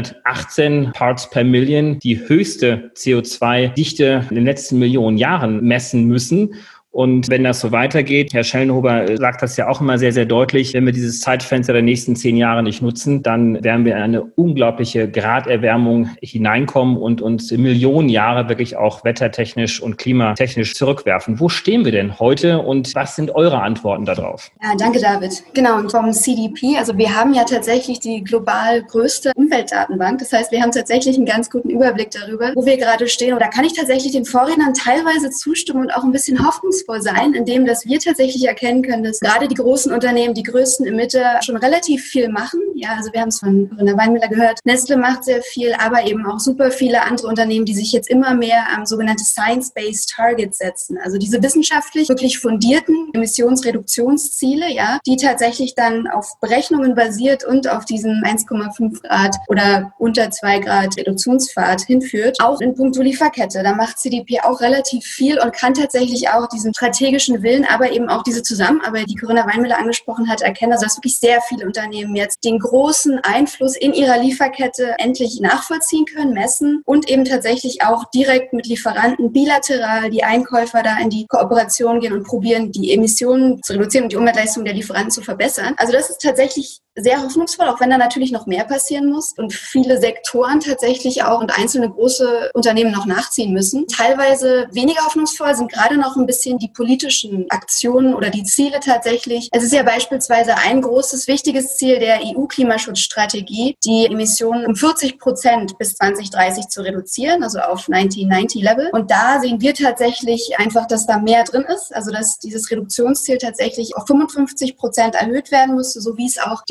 418 Parts per Million die höchste CO2-Dichte in den letzten Millionen Jahren messen müssen. Und wenn das so weitergeht, Herr Schellenhuber sagt das ja auch immer sehr, sehr deutlich, wenn wir dieses Zeitfenster der nächsten 10 Jahre nicht nutzen, dann werden wir in eine unglaubliche Graderwärmung hineinkommen und uns Millionen Jahre wirklich auch wettertechnisch und klimatechnisch zurückwerfen. Wo stehen wir denn heute und was sind eure Antworten darauf? Ja, danke, David. Genau, und vom CDP, also wir haben ja tatsächlich die global größte Umweltdatenbank. Das heißt, wir haben tatsächlich einen ganz guten Überblick darüber, wo wir gerade stehen. Und da kann ich tatsächlich den Vorrednern teilweise zustimmen und auch ein bisschen hoffnungsvoll sein, indem dass wir tatsächlich erkennen können, dass gerade die großen Unternehmen, die größten Emitter schon relativ viel machen. Ja, also wir haben es von Corinna Weinmüller gehört. Nestle macht sehr viel, aber eben auch super viele andere Unternehmen, die sich jetzt immer mehr am sogenannte Science-Based Targets setzen. Also diese wissenschaftlich wirklich fundierten Emissionsreduktionsziele, ja, die tatsächlich dann auf Berechnungen basiert und auf diesen 1,5 Grad oder unter 2 Grad Reduktionspfad hinführt. Auch in puncto Lieferkette, da macht CDP auch relativ viel und kann tatsächlich auch diesen strategischen Willen, aber eben auch diese Zusammenarbeit, die Corinna Weinmüller angesprochen hat, erkennen. Also dass wirklich sehr viele Unternehmen jetzt den großen Einfluss in ihrer Lieferkette endlich nachvollziehen können, messen und eben tatsächlich auch direkt mit Lieferanten bilateral die Einkäufer da in die Kooperation gehen und probieren, die Emissionen zu reduzieren und die Umweltleistung der Lieferanten zu verbessern. Also das ist tatsächlich sehr hoffnungsvoll, auch wenn da natürlich noch mehr passieren muss und viele Sektoren tatsächlich auch und einzelne große Unternehmen noch nachziehen müssen. Teilweise weniger hoffnungsvoll sind gerade noch ein bisschen die politischen Aktionen oder die Ziele tatsächlich. Es ist ja beispielsweise ein großes, wichtiges Ziel der EU-Klimaschutzstrategie, die Emissionen um 40% bis 2030 zu reduzieren, also auf 1990-Level. Und da sehen wir tatsächlich einfach, dass da mehr drin ist, also dass dieses Reduktionsziel tatsächlich auf 55% erhöht werden müsste, so wie es auch die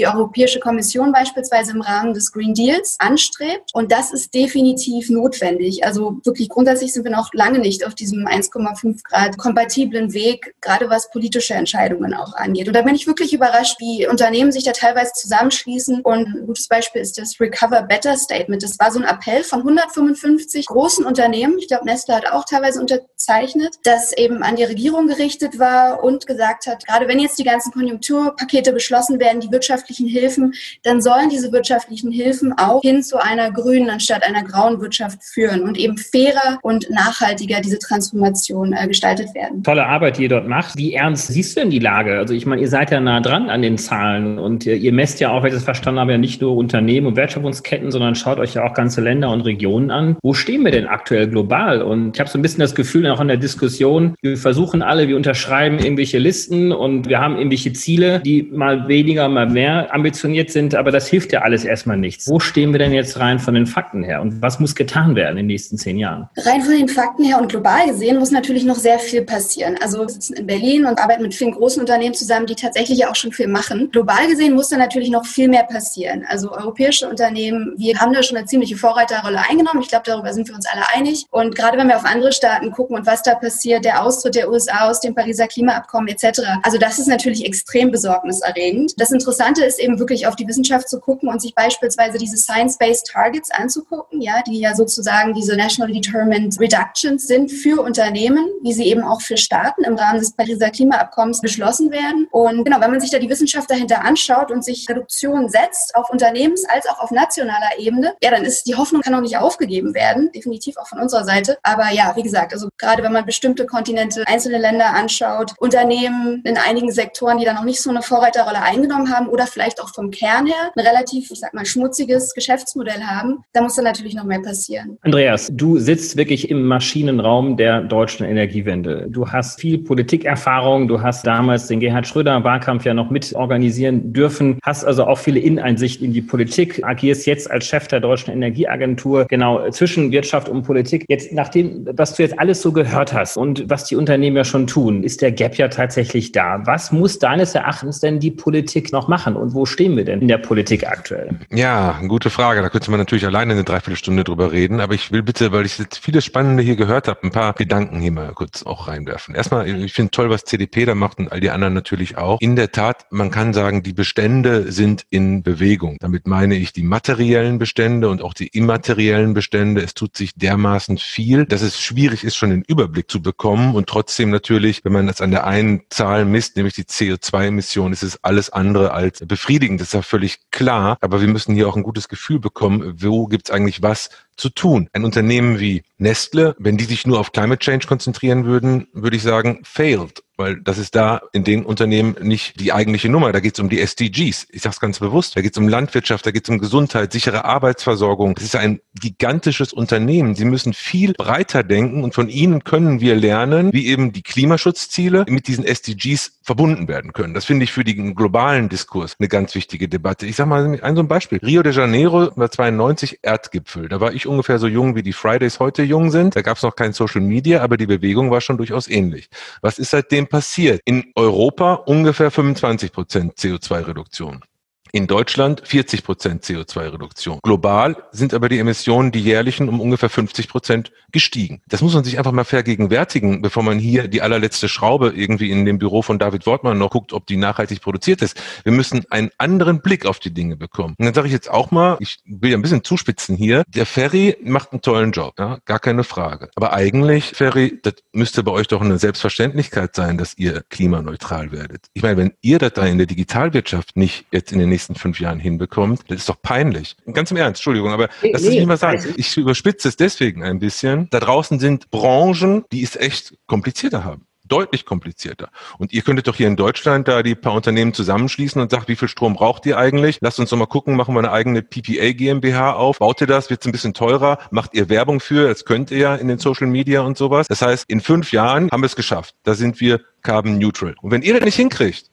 Europäische Kommission beispielsweise im Rahmen des Green Deals anstrebt. Und das ist definitiv notwendig. Also wirklich grundsätzlich sind wir noch lange nicht auf diesem 1,5 Grad kompatiblen Weg, gerade was politische Entscheidungen auch angeht. Und da bin ich wirklich überrascht, wie Unternehmen sich da teilweise zusammenschließen. Und ein gutes Beispiel ist das Recover Better Statement. Das war so ein Appell von 155 großen Unternehmen. Ich glaube, Nestle hat auch teilweise unterzeichnet, das eben an die Regierung gerichtet war und gesagt hat, gerade wenn jetzt die ganzen Konjunkturpakete beschlossen werden, die wirtschaftlichen Hilfen, dann sollen diese wirtschaftlichen Hilfen auch hin zu einer grünen anstatt einer grauen Wirtschaft führen und eben fairer und nachhaltiger diese Transformation gestaltet werden. Tolle Arbeit, die ihr dort macht. Wie ernst siehst du denn die Lage? Also ich meine, ihr seid ja nah dran an den Zahlen und ihr messt ja auch, wenn ich das verstanden habe, ja nicht nur Unternehmen und Wertschöpfungsketten, sondern schaut euch ja auch ganze Länder und Regionen an. Wo stehen wir denn aktuell global? Und ich habe so ein bisschen das Gefühl, auch in der Diskussion, wir versuchen alle, wir unterschreiben irgendwelche Listen und wir haben irgendwelche Ziele, die mal weniger, mal mehr ambitioniert sind, aber das hilft ja alles erstmal nichts. Wo stehen wir denn jetzt rein von den Fakten her und was muss getan werden in den nächsten 10 Jahren? Rein von den Fakten her und global gesehen muss natürlich noch sehr viel passieren. Also wir sitzen in Berlin und arbeiten mit vielen großen Unternehmen zusammen, die tatsächlich auch schon viel machen. Global gesehen muss da natürlich noch viel mehr passieren. Also europäische Unternehmen, wir haben da schon eine ziemliche Vorreiterrolle eingenommen. Ich glaube, darüber sind wir uns alle einig. Und gerade wenn wir auf andere Staaten gucken und was da passiert, der Austritt der USA aus dem Pariser Klimaabkommen etc. Also das ist natürlich extrem besorgniserregend. Das Interessante ist eben wirklich auf die Wissenschaft zu gucken und sich beispielsweise diese Science-Based Targets anzugucken, ja, die ja sozusagen diese National Determined Reductions sind für Unternehmen, wie sie eben auch für Staaten im Rahmen des Pariser Klimaabkommens beschlossen werden. Und genau, wenn man sich da die Wissenschaft dahinter anschaut und sich Reduktionen setzt, auf Unternehmens- als auch auf nationaler Ebene, ja, dann ist die Hoffnung kann auch nicht aufgegeben werden, definitiv auch von unserer Seite. Aber ja, wie gesagt, also gerade wenn man bestimmte Kontinente, einzelne Länder anschaut, Unternehmen in einigen Sektoren, die da noch nicht so eine Vorreiterrolle eingenommen haben oder vielleicht auch vom Kern her ein relativ, ich sag mal, schmutziges Geschäftsmodell haben, da muss dann natürlich noch mehr passieren. Andreas, du sitzt wirklich im Maschinenraum der deutschen Energiewende. Du hast viel Politikerfahrung, du hast damals den Gerhard Schröder-Wahlkampf ja noch mit organisieren dürfen, hast also auch viele Inneneinsicht in die Politik, agierst jetzt als Chef der Deutschen Energieagentur, genau, zwischen Wirtschaft und Politik. Jetzt, nachdem, was du jetzt alles so gehört hast und was die Unternehmen ja schon tun, ist der Gap ja tatsächlich da. Was muss deines Erachtens denn die Politik noch machen und wo stehen wir denn in der Politik aktuell? Ja, gute Frage. Da könnte man natürlich alleine eine Dreiviertelstunde drüber reden, aber ich will bitte, weil ich jetzt viele Spannende hier gehört habe, ein paar Gedanken hier mal kurz auch reinwerfen. Erstmal, ich finde toll, was CDP da macht und all die anderen natürlich auch. In der Tat, man kann sagen, die Bestände sind in Bewegung. Damit meine ich die materiellen Bestände und auch die immateriellen Bestände. Es tut sich dermaßen viel, dass es schwierig ist, schon den Überblick zu bekommen und trotzdem natürlich, wenn man das an der einen Zahl misst, nämlich die CO2-Emissionen, ist es alles andere als befriedigend. Das ist ja völlig klar, aber wir müssen hier auch ein gutes Gefühl bekommen, wo gibt's eigentlich was zu tun. Ein Unternehmen wie Nestle, wenn die sich nur auf Climate Change konzentrieren würden, würde ich sagen, failed. Weil das ist da in den Unternehmen nicht die eigentliche Nummer. Da geht es um die SDGs. Ich sage es ganz bewusst. Da geht es um Landwirtschaft, da geht es um Gesundheit, sichere Arbeitsversorgung. Das ist ein gigantisches Unternehmen. Sie müssen viel breiter denken und von ihnen können wir lernen, wie eben die Klimaschutzziele mit diesen SDGs verbunden werden können. Das finde ich für den globalen Diskurs eine ganz wichtige Debatte. Ich sage mal so ein Beispiel. Rio de Janeiro war 92 Erdgipfel. Da war ich ungefähr so jung, wie die Fridays heute jung sind. Da gab es noch kein Social Media, aber die Bewegung war schon durchaus ähnlich. Was ist seitdem passiert? In Europa ungefähr 25% CO2-Reduktion. In Deutschland 40% CO2-Reduktion. Global sind aber die Emissionen, die jährlichen, um ungefähr 50% gestiegen. Das muss man sich einfach mal vergegenwärtigen, bevor man hier die allerletzte Schraube irgendwie in dem Büro von David Wortmann noch guckt, ob die nachhaltig produziert ist. Wir müssen einen anderen Blick auf die Dinge bekommen. Und dann sage ich jetzt auch mal, ich will ja ein bisschen zuspitzen hier, der Ferry macht einen tollen Job, ja, gar keine Frage. Aber eigentlich, Ferry, das müsste bei euch doch eine Selbstverständlichkeit sein, dass ihr klimaneutral werdet. Ich meine, wenn ihr das da in der Digitalwirtschaft nicht jetzt in den nächsten 5 Jahren hinbekommt, das ist doch peinlich. Ganz im Ernst, Entschuldigung, aber lass es mich mal sagen. Ich überspitze es deswegen ein bisschen. Da draußen sind Branchen, die es echt komplizierter haben. Deutlich komplizierter. Und ihr könntet doch hier in Deutschland da die paar Unternehmen zusammenschließen und sagt, wie viel Strom braucht ihr eigentlich? Lasst uns doch mal gucken, machen wir eine eigene PPA GmbH auf. Baut ihr das? Wird es ein bisschen teurer? Macht ihr Werbung für? Das könnt ihr ja in den Social Media und sowas. Das heißt, in 5 Jahren haben wir es geschafft. Da sind wir carbon neutral. Und wenn ihr das nicht hinkriegt,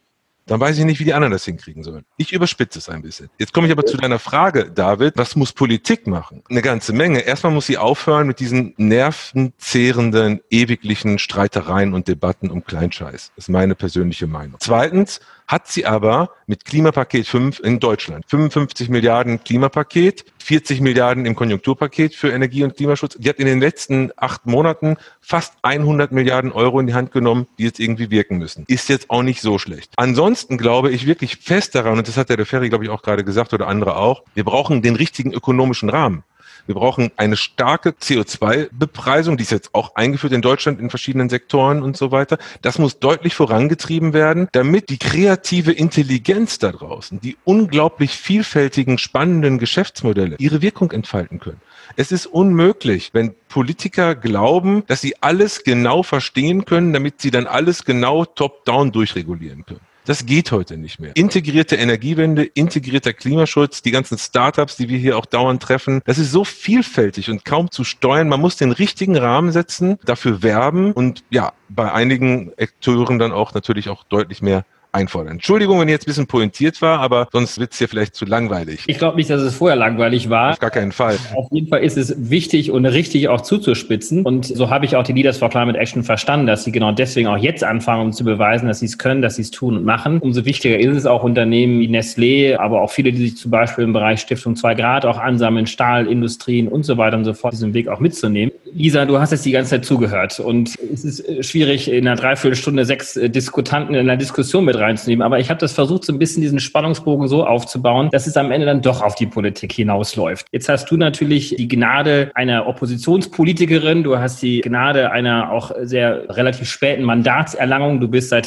dann weiß ich nicht, wie die anderen das hinkriegen sollen. Ich überspitze es ein bisschen. Jetzt komme ich aber zu deiner Frage, David, was muss Politik machen? Eine ganze Menge. Erstmal muss sie aufhören mit diesen nervenzehrenden, ewiglichen Streitereien und Debatten um Kleinscheiß. Das ist meine persönliche Meinung. Zweitens hat sie aber mit Klimapaket 5 in Deutschland 55 Milliarden Klimapaket, 40 Milliarden im Konjunkturpaket für Energie- und Klimaschutz. Die hat in den letzten 8 Monaten fast 100 Milliarden Euro in die Hand genommen, die jetzt irgendwie wirken müssen. Ist jetzt auch nicht so schlecht. Ansonsten glaube ich wirklich fest daran, und das hat der Ferry, glaube ich, auch gerade gesagt oder andere auch, wir brauchen den richtigen ökonomischen Rahmen. Wir brauchen eine starke CO2-Bepreisung, die ist jetzt auch eingeführt in Deutschland in verschiedenen Sektoren und so weiter. Das muss deutlich vorangetrieben werden, damit die kreative Intelligenz da draußen, die unglaublich vielfältigen, spannenden Geschäftsmodelle ihre Wirkung entfalten können. Es ist unmöglich, wenn Politiker glauben, dass sie alles genau verstehen können, damit sie dann alles genau top-down durchregulieren können. Das geht heute nicht mehr. Integrierte Energiewende, integrierter Klimaschutz, die ganzen Startups, die wir hier auch dauernd treffen, das ist so vielfältig und kaum zu steuern. Man muss den richtigen Rahmen setzen, dafür werben und ja, bei einigen Akteuren dann auch natürlich auch deutlich mehr einfordern. Entschuldigung, wenn ich jetzt ein bisschen pointiert war, aber sonst wird es hier vielleicht zu langweilig. Ich glaube nicht, dass es vorher langweilig war. Auf gar keinen Fall. Auf jeden Fall ist es wichtig und richtig auch zuzuspitzen. Und so habe ich auch die Leaders for Climate Action verstanden, dass sie genau deswegen auch jetzt anfangen, um zu beweisen, dass sie es können, dass sie es tun und machen. Umso wichtiger ist es auch Unternehmen wie Nestlé, aber auch viele, die sich zum Beispiel im Bereich Stiftung 2 Grad auch ansammeln, Stahlindustrien und so weiter und so fort, diesen Weg auch mitzunehmen. Lisa, du hast jetzt die ganze Zeit zugehört und es ist schwierig, in einer Dreiviertelstunde 6 Diskutanten in einer Diskussion mit reinzunehmen, aber ich habe das versucht, so ein bisschen diesen Spannungsbogen so aufzubauen, dass es am Ende dann doch auf die Politik hinausläuft. Jetzt hast du natürlich die Gnade einer Oppositionspolitikerin, du hast die Gnade einer auch sehr relativ späten Mandatserlangung, du bist seit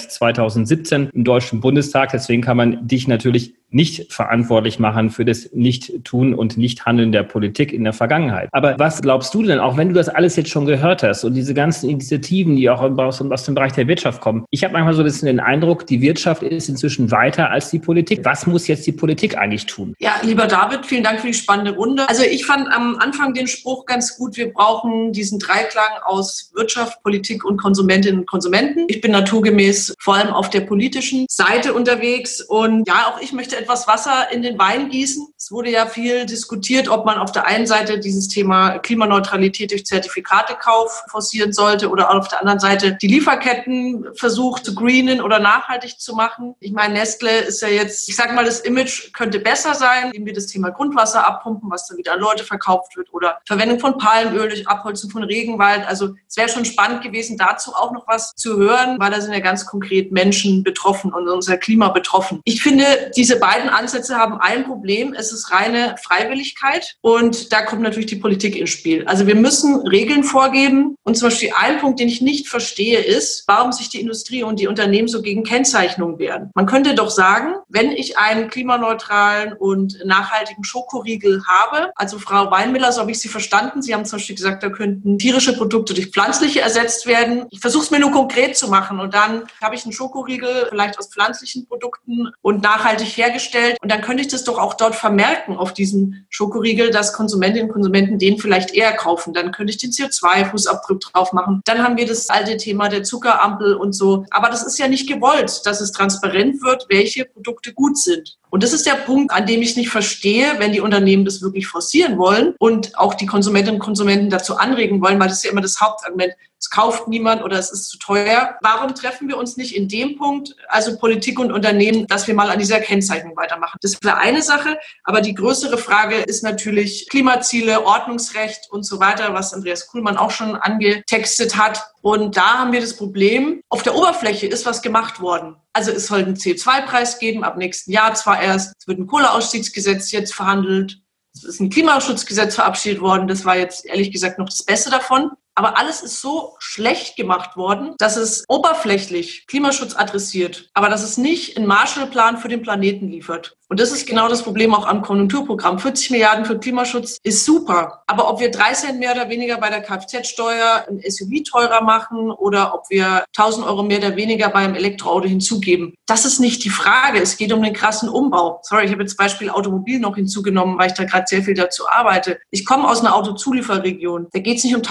2017 im Deutschen Bundestag, deswegen kann man dich natürlich nicht verantwortlich machen für das Nicht-Tun und Nicht-Handeln der Politik in der Vergangenheit. Aber was glaubst du denn, auch wenn du das alles jetzt schon gehört hast und diese ganzen Initiativen, die auch aus dem Bereich der Wirtschaft kommen, ich habe manchmal so ein bisschen den Eindruck, die Wirtschaft ist inzwischen weiter als die Politik. Was muss jetzt die Politik eigentlich tun? Ja, lieber David, vielen Dank für die spannende Runde. Also ich fand am Anfang den Spruch ganz gut, wir brauchen diesen Dreiklang aus Wirtschaft, Politik und Konsumentinnen und Konsumenten. Ich bin naturgemäß vor allem auf der politischen Seite unterwegs und ja, auch ich möchte etwas Wasser in den Wein gießen. Es wurde ja viel diskutiert, ob man auf der einen Seite dieses Thema Klimaneutralität durch Zertifikatekauf forcieren sollte oder auf der anderen Seite die Lieferketten versucht zu greenen oder nachhaltig zu machen. Ich meine, Nestle ist ja jetzt, ich sag mal, das Image könnte besser sein, indem wir das Thema Grundwasser abpumpen, was dann wieder an Leute verkauft wird oder Verwendung von Palmöl durch Abholzen von Regenwald. Also es wäre schon spannend gewesen, dazu auch noch was zu hören, weil da sind ja ganz konkret Menschen betroffen und unser Klima betroffen. Ich finde, diese beiden Ansätze haben ein Problem. Es ist reine Freiwilligkeit und da kommt natürlich die Politik ins Spiel. Also wir müssen Regeln vorgeben und zum Beispiel ein Punkt, den ich nicht verstehe, ist, warum sich die Industrie und die Unternehmen so gegen Kennzeichnung wehren. Man könnte doch sagen, wenn ich einen klimaneutralen und nachhaltigen Schokoriegel habe, also Frau Weinmiller, so habe ich Sie verstanden, Sie haben zum Beispiel gesagt, da könnten tierische Produkte durch pflanzliche ersetzt werden. Ich versuche es mir nur konkret zu machen und dann habe ich einen Schokoriegel vielleicht aus pflanzlichen Produkten und nachhaltig hergestellt und dann könnte ich das doch auch dort vermerken auf diesem Schokoriegel, dass Konsumentinnen und Konsumenten den vielleicht eher kaufen. Dann könnte ich den CO2-Fußabdruck drauf machen. Dann haben wir das alte Thema der Zuckerampel und so. Aber das ist ja nicht gewollt, dass es transparent wird, welche Produkte gut sind. Und das ist der Punkt, an dem ich nicht verstehe, wenn die Unternehmen das wirklich forcieren wollen und auch die Konsumentinnen und Konsumenten dazu anregen wollen, weil das ist ja immer das Hauptargument. Es kauft niemand oder es ist zu teuer. Warum treffen wir uns nicht in dem Punkt, also Politik und Unternehmen, dass wir mal an dieser Kennzeichnung weitermachen? Das wäre eine Sache, aber die größere Frage ist natürlich Klimaziele, Ordnungsrecht und so weiter, was Andreas Kuhlmann auch schon angetextet hat. Und da haben wir das Problem, auf der Oberfläche ist was gemacht worden. Also es soll einen CO2-Preis geben, ab nächsten Jahr zwar erst. Es wird ein Kohleausstiegsgesetz jetzt verhandelt. Es ist ein Klimaschutzgesetz verabschiedet worden. Das war jetzt ehrlich gesagt noch das Beste davon. Aber alles ist so schlecht gemacht worden, dass es oberflächlich Klimaschutz adressiert, aber dass es nicht einen Marshallplan für den Planeten liefert. Und das ist genau das Problem auch am Konjunkturprogramm. 40 Milliarden für Klimaschutz ist super. Aber ob wir 3 Cent mehr oder weniger bei der Kfz-Steuer ein SUV teurer machen oder ob wir 1.000 Euro mehr oder weniger beim Elektroauto hinzugeben, das ist nicht die Frage. Es geht um den krassen Umbau. Sorry, ich habe jetzt Beispiel Automobil noch hinzugenommen, weil ich da gerade sehr viel dazu arbeite. Ich komme aus einer Autozulieferregion. Da geht es nicht um 1.000 Euro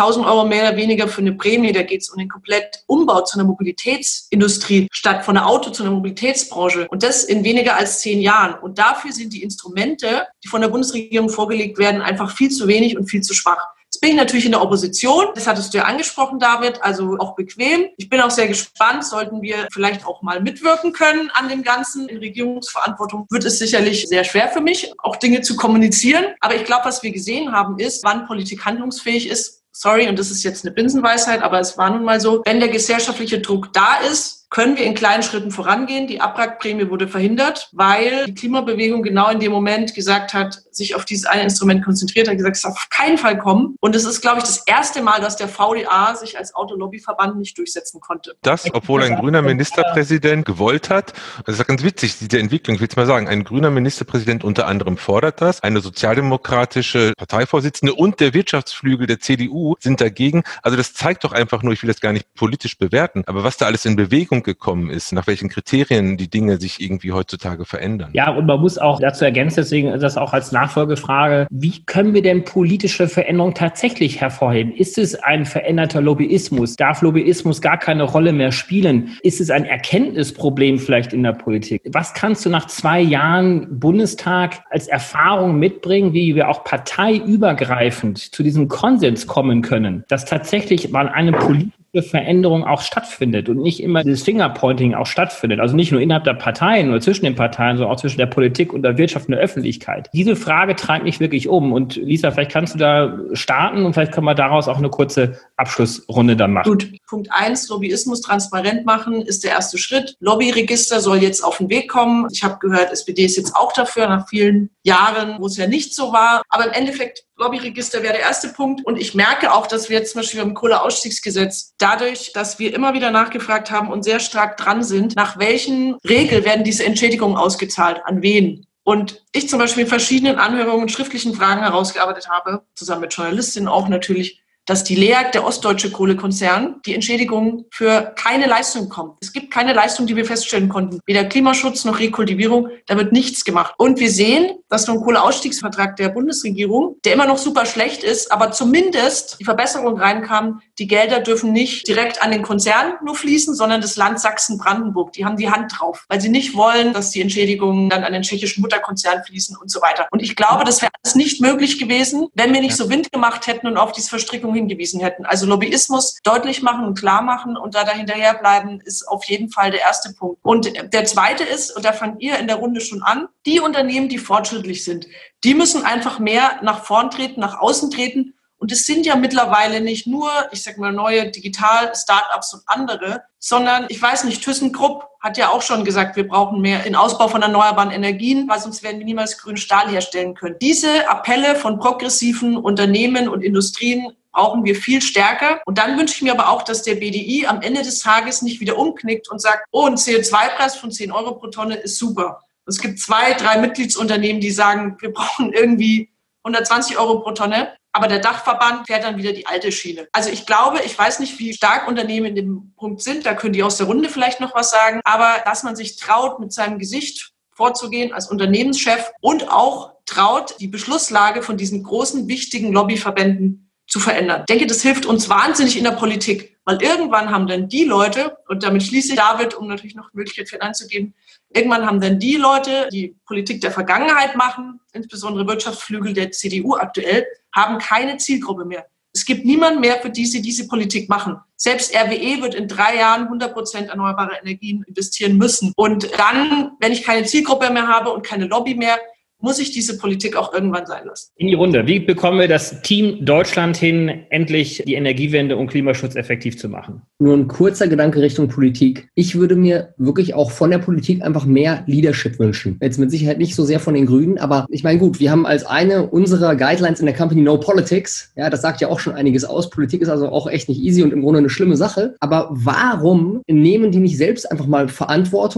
mehr oder weniger für eine Prämie, da geht es um den kompletten Umbau zu einer Mobilitätsindustrie statt von der Auto zu einer Mobilitätsbranche. Und das in weniger als 10 Jahren. Und dafür sind die Instrumente, die von der Bundesregierung vorgelegt werden, einfach viel zu wenig und viel zu schwach. Jetzt bin ich natürlich in der Opposition. Das hattest du ja angesprochen, David, also auch bequem. Ich bin auch sehr gespannt, sollten wir vielleicht auch mal mitwirken können an dem Ganzen. In Regierungsverantwortung wird es sicherlich sehr schwer für mich, auch Dinge zu kommunizieren. Aber ich glaube, was wir gesehen haben, ist, wann Politik handlungsfähig ist. Sorry, und das ist jetzt eine Binsenweisheit, aber es war nun mal so. Wenn der gesellschaftliche Druck da ist, können wir in kleinen Schritten vorangehen. Die Abwrackprämie wurde verhindert, weil die Klimabewegung genau in dem Moment gesagt hat, sich auf dieses eine Instrument konzentriert hat, gesagt, es darf auf keinen Fall kommen. Und es ist, glaube ich, das erste Mal, dass der VDA sich als Autolobbyverband nicht durchsetzen konnte. Das, obwohl ein grüner Ministerpräsident gewollt hat, das ist ganz witzig, diese Entwicklung, ich will es mal sagen, ein grüner Ministerpräsident unter anderem fordert das, eine sozialdemokratische Parteivorsitzende und der Wirtschaftsflügel der CDU sind dagegen. Also das zeigt doch einfach nur, ich will das gar nicht politisch bewerten, aber was da alles in Bewegung gekommen ist, nach welchen Kriterien die Dinge sich irgendwie heutzutage verändern. Ja, und man muss auch dazu ergänzen, deswegen das auch als Nachfolgefrage, wie können wir denn politische Veränderungen tatsächlich hervorheben? Ist es ein veränderter Lobbyismus? Darf Lobbyismus gar keine Rolle mehr spielen? Ist es ein Erkenntnisproblem vielleicht in der Politik? Was kannst du nach 2 Jahren Bundestag als Erfahrung mitbringen, wie wir auch parteiübergreifend zu diesem Konsens kommen können, dass tatsächlich mal eine politische Veränderung auch stattfindet und nicht immer dieses Fingerpointing auch stattfindet. Also nicht nur innerhalb der Parteien oder zwischen den Parteien, sondern auch zwischen der Politik und der Wirtschaft und der Öffentlichkeit. Diese Frage treibt mich wirklich um. Und Lisa, vielleicht kannst du da starten und vielleicht können wir daraus auch eine kurze Abschlussrunde dann machen. Gut, Punkt 1, Lobbyismus transparent machen ist der erste Schritt. Lobbyregister soll jetzt auf den Weg kommen. Ich habe gehört, SPD ist jetzt auch dafür, nach vielen Jahren, wo es ja nicht so war. Aber im Endeffekt, Lobbyregister wäre der erste Punkt. Und ich merke auch, dass wir jetzt zum Beispiel beim Kohleausstiegsgesetz dadurch, dass wir immer wieder nachgefragt haben und sehr stark dran sind, nach welchen Regeln werden diese Entschädigungen ausgezahlt, an wen? Und ich zum Beispiel in verschiedenen Anhörungen und schriftlichen Fragen herausgearbeitet habe, zusammen mit Journalistinnen auch natürlich, dass die LEAG, der ostdeutsche Kohlekonzern, die Entschädigung für keine Leistung bekommt. Es gibt keine Leistung, die wir feststellen konnten. Weder Klimaschutz noch Rekultivierung, da wird nichts gemacht. Und wir sehen, dass vom Kohleausstiegsvertrag der Bundesregierung, der immer noch super schlecht ist, aber zumindest die Verbesserung reinkam, die Gelder dürfen nicht direkt an den Konzern nur fließen, sondern das Land Sachsen-Brandenburg. Die haben die Hand drauf, weil sie nicht wollen, dass die Entschädigungen dann an den tschechischen Mutterkonzern fließen und so weiter. Und ich glaube, das wäre alles nicht möglich gewesen, wenn wir nicht so Wind gemacht hätten und auf diese Verstrickung hingewiesen hätten. Also Lobbyismus deutlich machen und klar machen und da hinterher bleiben, ist auf jeden Fall der erste Punkt. Und der zweite ist, und da fangt ihr in der Runde schon an, die Unternehmen, die fortschrittlich sind, die müssen einfach mehr nach vorn treten, nach außen treten. Und es sind ja mittlerweile nicht nur, ich sag mal, neue Digital-Startups und andere, sondern, ich weiß nicht, ThyssenKrupp hat ja auch schon gesagt, wir brauchen mehr in Ausbau von erneuerbaren Energien, weil sonst werden wir niemals grünen Stahl herstellen können. Diese Appelle von progressiven Unternehmen und Industrien brauchen wir viel stärker. Und dann wünsche ich mir aber auch, dass der BDI am Ende des Tages nicht wieder umknickt und sagt, oh, ein CO2-Preis von 10 Euro pro Tonne ist super. Es gibt 2, 3 Mitgliedsunternehmen, die sagen, wir brauchen irgendwie 120 Euro pro Tonne. Aber der Dachverband fährt dann wieder die alte Schiene. Also ich glaube, ich weiß nicht, wie stark Unternehmen in dem Punkt sind. Da können die aus der Runde vielleicht noch was sagen. Aber dass man sich traut, mit seinem Gesicht vorzugehen als Unternehmenschef und auch traut, die Beschlusslage von diesen großen, wichtigen Lobbyverbänden zu verändern. Ich denke, das hilft uns wahnsinnig in der Politik. Weil irgendwann haben dann die Leute, und damit schließe ich David, um natürlich noch eine Möglichkeit für einzugeben, irgendwann haben dann die Leute, die Politik der Vergangenheit machen, insbesondere Wirtschaftsflügel der CDU aktuell, haben keine Zielgruppe mehr. Es gibt niemanden mehr, für die sie diese Politik machen. Selbst RWE wird in 3 Jahren 100% erneuerbare Energien investieren müssen. Und dann, wenn ich keine Zielgruppe mehr habe und keine Lobby mehr, muss ich diese Politik auch irgendwann sein lassen. In die Runde. Wie bekommen wir das Team Deutschland hin, endlich die Energiewende und Klimaschutz effektiv zu machen? Nur ein kurzer Gedanke Richtung Politik. Ich würde mir wirklich auch von der Politik einfach mehr Leadership wünschen. Jetzt mit Sicherheit nicht so sehr von den Grünen, aber ich meine, gut, wir haben als eine unserer Guidelines in der Company No Politics. Ja, das sagt ja auch schon einiges aus. Politik ist also auch echt nicht easy und im Grunde eine schlimme Sache. Aber warum nehmen die nicht selbst einfach mal Verantwortung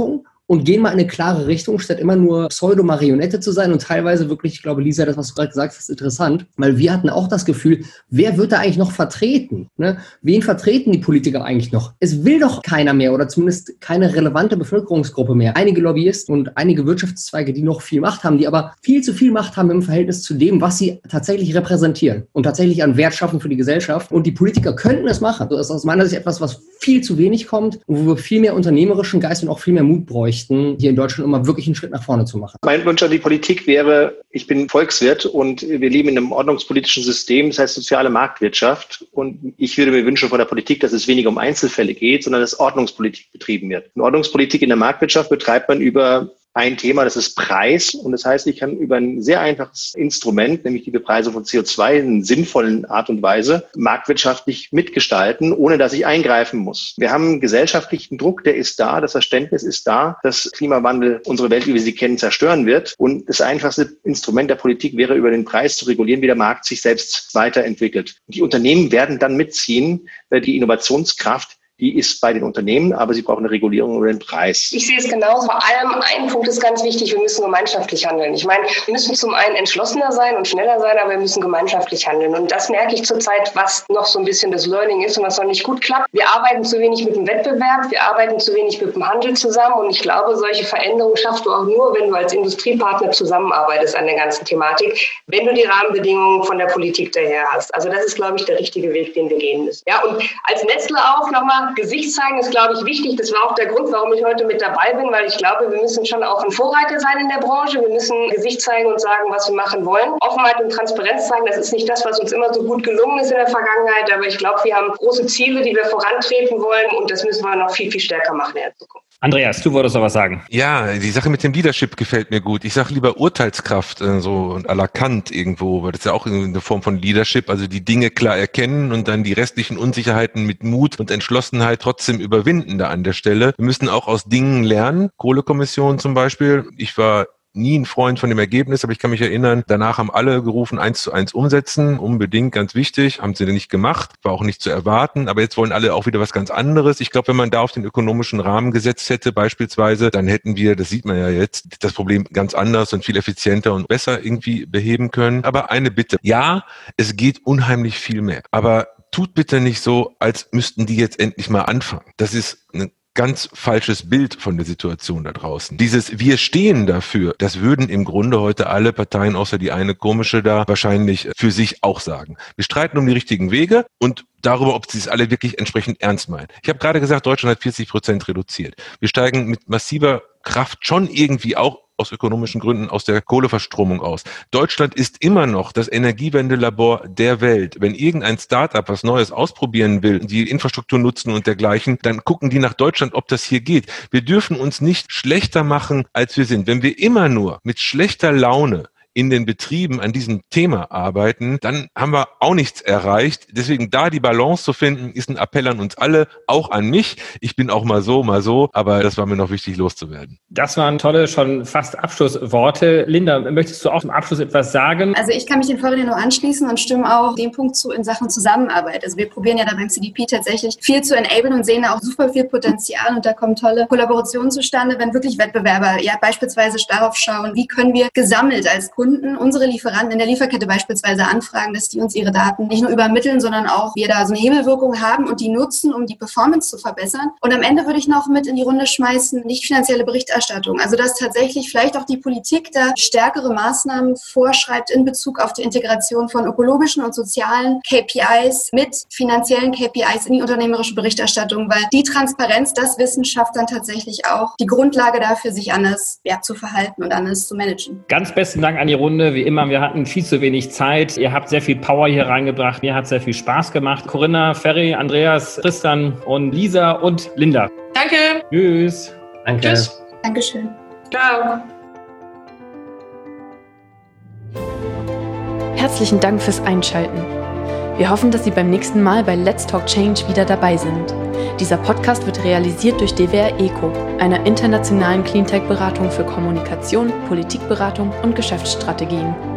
und gehen mal in eine klare Richtung, statt immer nur Pseudo-Marionette zu sein und teilweise wirklich, ich glaube, Lisa, das, was du gerade gesagt hast, ist interessant, weil wir hatten auch das Gefühl, wer wird da eigentlich noch vertreten? Ne? Wen vertreten die Politiker eigentlich noch? Es will doch keiner mehr oder zumindest keine relevante Bevölkerungsgruppe mehr. Einige Lobbyisten und einige Wirtschaftszweige, die noch viel Macht haben, die aber viel zu viel Macht haben im Verhältnis zu dem, was sie tatsächlich repräsentieren und tatsächlich an Wert schaffen für die Gesellschaft. Und die Politiker könnten es machen. Das ist aus meiner Sicht etwas, was viel zu wenig kommt und wo wir viel mehr unternehmerischen Geist und auch viel mehr Mut bräuchten, hier in Deutschland, um mal wirklich einen Schritt nach vorne zu machen. Mein Wunsch an die Politik wäre, ich bin Volkswirt und wir leben in einem ordnungspolitischen System, das heißt soziale Marktwirtschaft. Und ich würde mir wünschen von der Politik, dass es weniger um Einzelfälle geht, sondern dass Ordnungspolitik betrieben wird. Und Ordnungspolitik in der Marktwirtschaft betreibt man über ein Thema, das ist Preis. Und das heißt, ich kann über ein sehr einfaches Instrument, nämlich die Bepreisung von CO2 in einer sinnvollen Art und Weise, marktwirtschaftlich mitgestalten, ohne dass ich eingreifen muss. Wir haben einen gesellschaftlichen Druck, der ist da, das Verständnis ist da, dass Klimawandel unsere Welt, wie wir sie kennen, zerstören wird. Und das einfachste Instrument der Politik wäre, über den Preis zu regulieren, wie der Markt sich selbst weiterentwickelt. Und die Unternehmen werden dann mitziehen, weil die Innovationskraft, die ist bei den Unternehmen, aber sie brauchen eine Regulierung über den Preis. Ich sehe es genauso. Vor allem ein Punkt ist ganz wichtig, wir müssen gemeinschaftlich handeln. Ich meine, wir müssen zum einen entschlossener sein und schneller sein, aber wir müssen gemeinschaftlich handeln. Und das merke ich zurzeit, was noch so ein bisschen das Learning ist und was noch nicht gut klappt. Wir arbeiten zu wenig mit dem Wettbewerb, wir arbeiten zu wenig mit dem Handel zusammen und ich glaube, solche Veränderungen schaffst du auch nur, wenn du als Industriepartner zusammenarbeitest an der ganzen Thematik, wenn du die Rahmenbedingungen von der Politik daher hast. Also das ist, glaube ich, der richtige Weg, den wir gehen müssen. Ja, und als Nestle auch nochmal, Gesicht zeigen ist, glaube ich, wichtig. Das war auch der Grund, warum ich heute mit dabei bin, weil ich glaube, wir müssen schon auch ein Vorreiter sein in der Branche. Wir müssen Gesicht zeigen und sagen, was wir machen wollen. Offenheit und Transparenz zeigen, das ist nicht das, was uns immer so gut gelungen ist in der Vergangenheit, aber ich glaube, wir haben große Ziele, die wir vorantreten wollen und das müssen wir noch viel, viel stärker machen in der Zukunft. Andreas, du wolltest noch was sagen. Ja, die Sache mit dem Leadership gefällt mir gut. Ich sage lieber Urteilskraft, so à la Kant irgendwo, weil das ist ja auch eine Form von Leadership, also die Dinge klar erkennen und dann die restlichen Unsicherheiten mit Mut und Entschlossenheit trotzdem überwinden da an der Stelle. Wir müssen auch aus Dingen lernen. Kohlekommission zum Beispiel. Ich war nie ein Freund von dem Ergebnis, aber ich kann mich erinnern, danach haben alle gerufen, 1:1 umsetzen, unbedingt, ganz wichtig, haben sie nicht gemacht, war auch nicht zu erwarten, aber jetzt wollen alle auch wieder was ganz anderes. Ich glaube, wenn man da auf den ökonomischen Rahmen gesetzt hätte beispielsweise, dann hätten wir, das sieht man ja jetzt, das Problem ganz anders und viel effizienter und besser irgendwie beheben können. Aber eine Bitte, ja, es geht unheimlich viel mehr, aber tut bitte nicht so, als müssten die jetzt endlich mal anfangen. Das ist eine ganz falsches Bild von der Situation da draußen. Dieses Wir stehen dafür, das würden im Grunde heute alle Parteien, außer die eine komische da, wahrscheinlich für sich auch sagen. Wir streiten um die richtigen Wege und darüber, ob sie es alle wirklich entsprechend ernst meinen. Ich habe gerade gesagt, Deutschland hat 40% reduziert. Wir steigen mit massiver Kraft schon irgendwie auch aus ökonomischen Gründen aus der Kohleverstromung aus. Deutschland ist immer noch das Energiewendelabor der Welt. Wenn irgendein Start-up was Neues ausprobieren will, die Infrastruktur nutzen und dergleichen, dann gucken die nach Deutschland, ob das hier geht. Wir dürfen uns nicht schlechter machen, als wir sind. Wenn wir immer nur mit schlechter Laune in den Betrieben an diesem Thema arbeiten, dann haben wir auch nichts erreicht. Deswegen da die Balance zu finden, ist ein Appell an uns alle, auch an mich. Ich bin auch mal so, aber das war mir noch wichtig loszuwerden. Das waren tolle, schon fast Abschlussworte. Linda, möchtest du auch zum Abschluss etwas sagen? Also ich kann mich den Vorrednern nur anschließen und stimme auch dem Punkt zu in Sachen Zusammenarbeit. Also wir probieren ja da beim CDP tatsächlich viel zu enablen und sehen da auch super viel Potenzial und da kommen tolle Kollaborationen zustande, wenn wirklich Wettbewerber ja beispielsweise darauf schauen, wie können wir gesammelt als Kunden unsere Lieferanten in der Lieferkette beispielsweise anfragen, dass die uns ihre Daten nicht nur übermitteln, sondern auch wir da so eine Hebelwirkung haben und die nutzen, um die Performance zu verbessern. Und am Ende würde ich noch mit in die Runde schmeißen, nicht finanzielle Berichterstattung. Also dass tatsächlich vielleicht auch die Politik da stärkere Maßnahmen vorschreibt in Bezug auf die Integration von ökologischen und sozialen KPIs mit finanziellen KPIs in die unternehmerische Berichterstattung, weil die Transparenz, das Wissen schafft dann tatsächlich auch die Grundlage dafür, sich anders zu verhalten und anders zu managen. Ganz besten Dank an die Runde. Wie immer, wir hatten viel zu wenig Zeit. Ihr habt sehr viel Power hier reingebracht. Mir hat sehr viel Spaß gemacht. Corinna, Ferry, Andreas, Tristan und Lisa und Linda. Danke. Tschüss. Danke. Tschüss. Dankeschön. Ciao. Herzlichen Dank fürs Einschalten. Wir hoffen, dass Sie beim nächsten Mal bei Let's Talk Change wieder dabei sind. Dieser Podcast wird realisiert durch DWR ECO, einer internationalen Cleantech-Beratung für Kommunikation, Politikberatung und Geschäftsstrategien.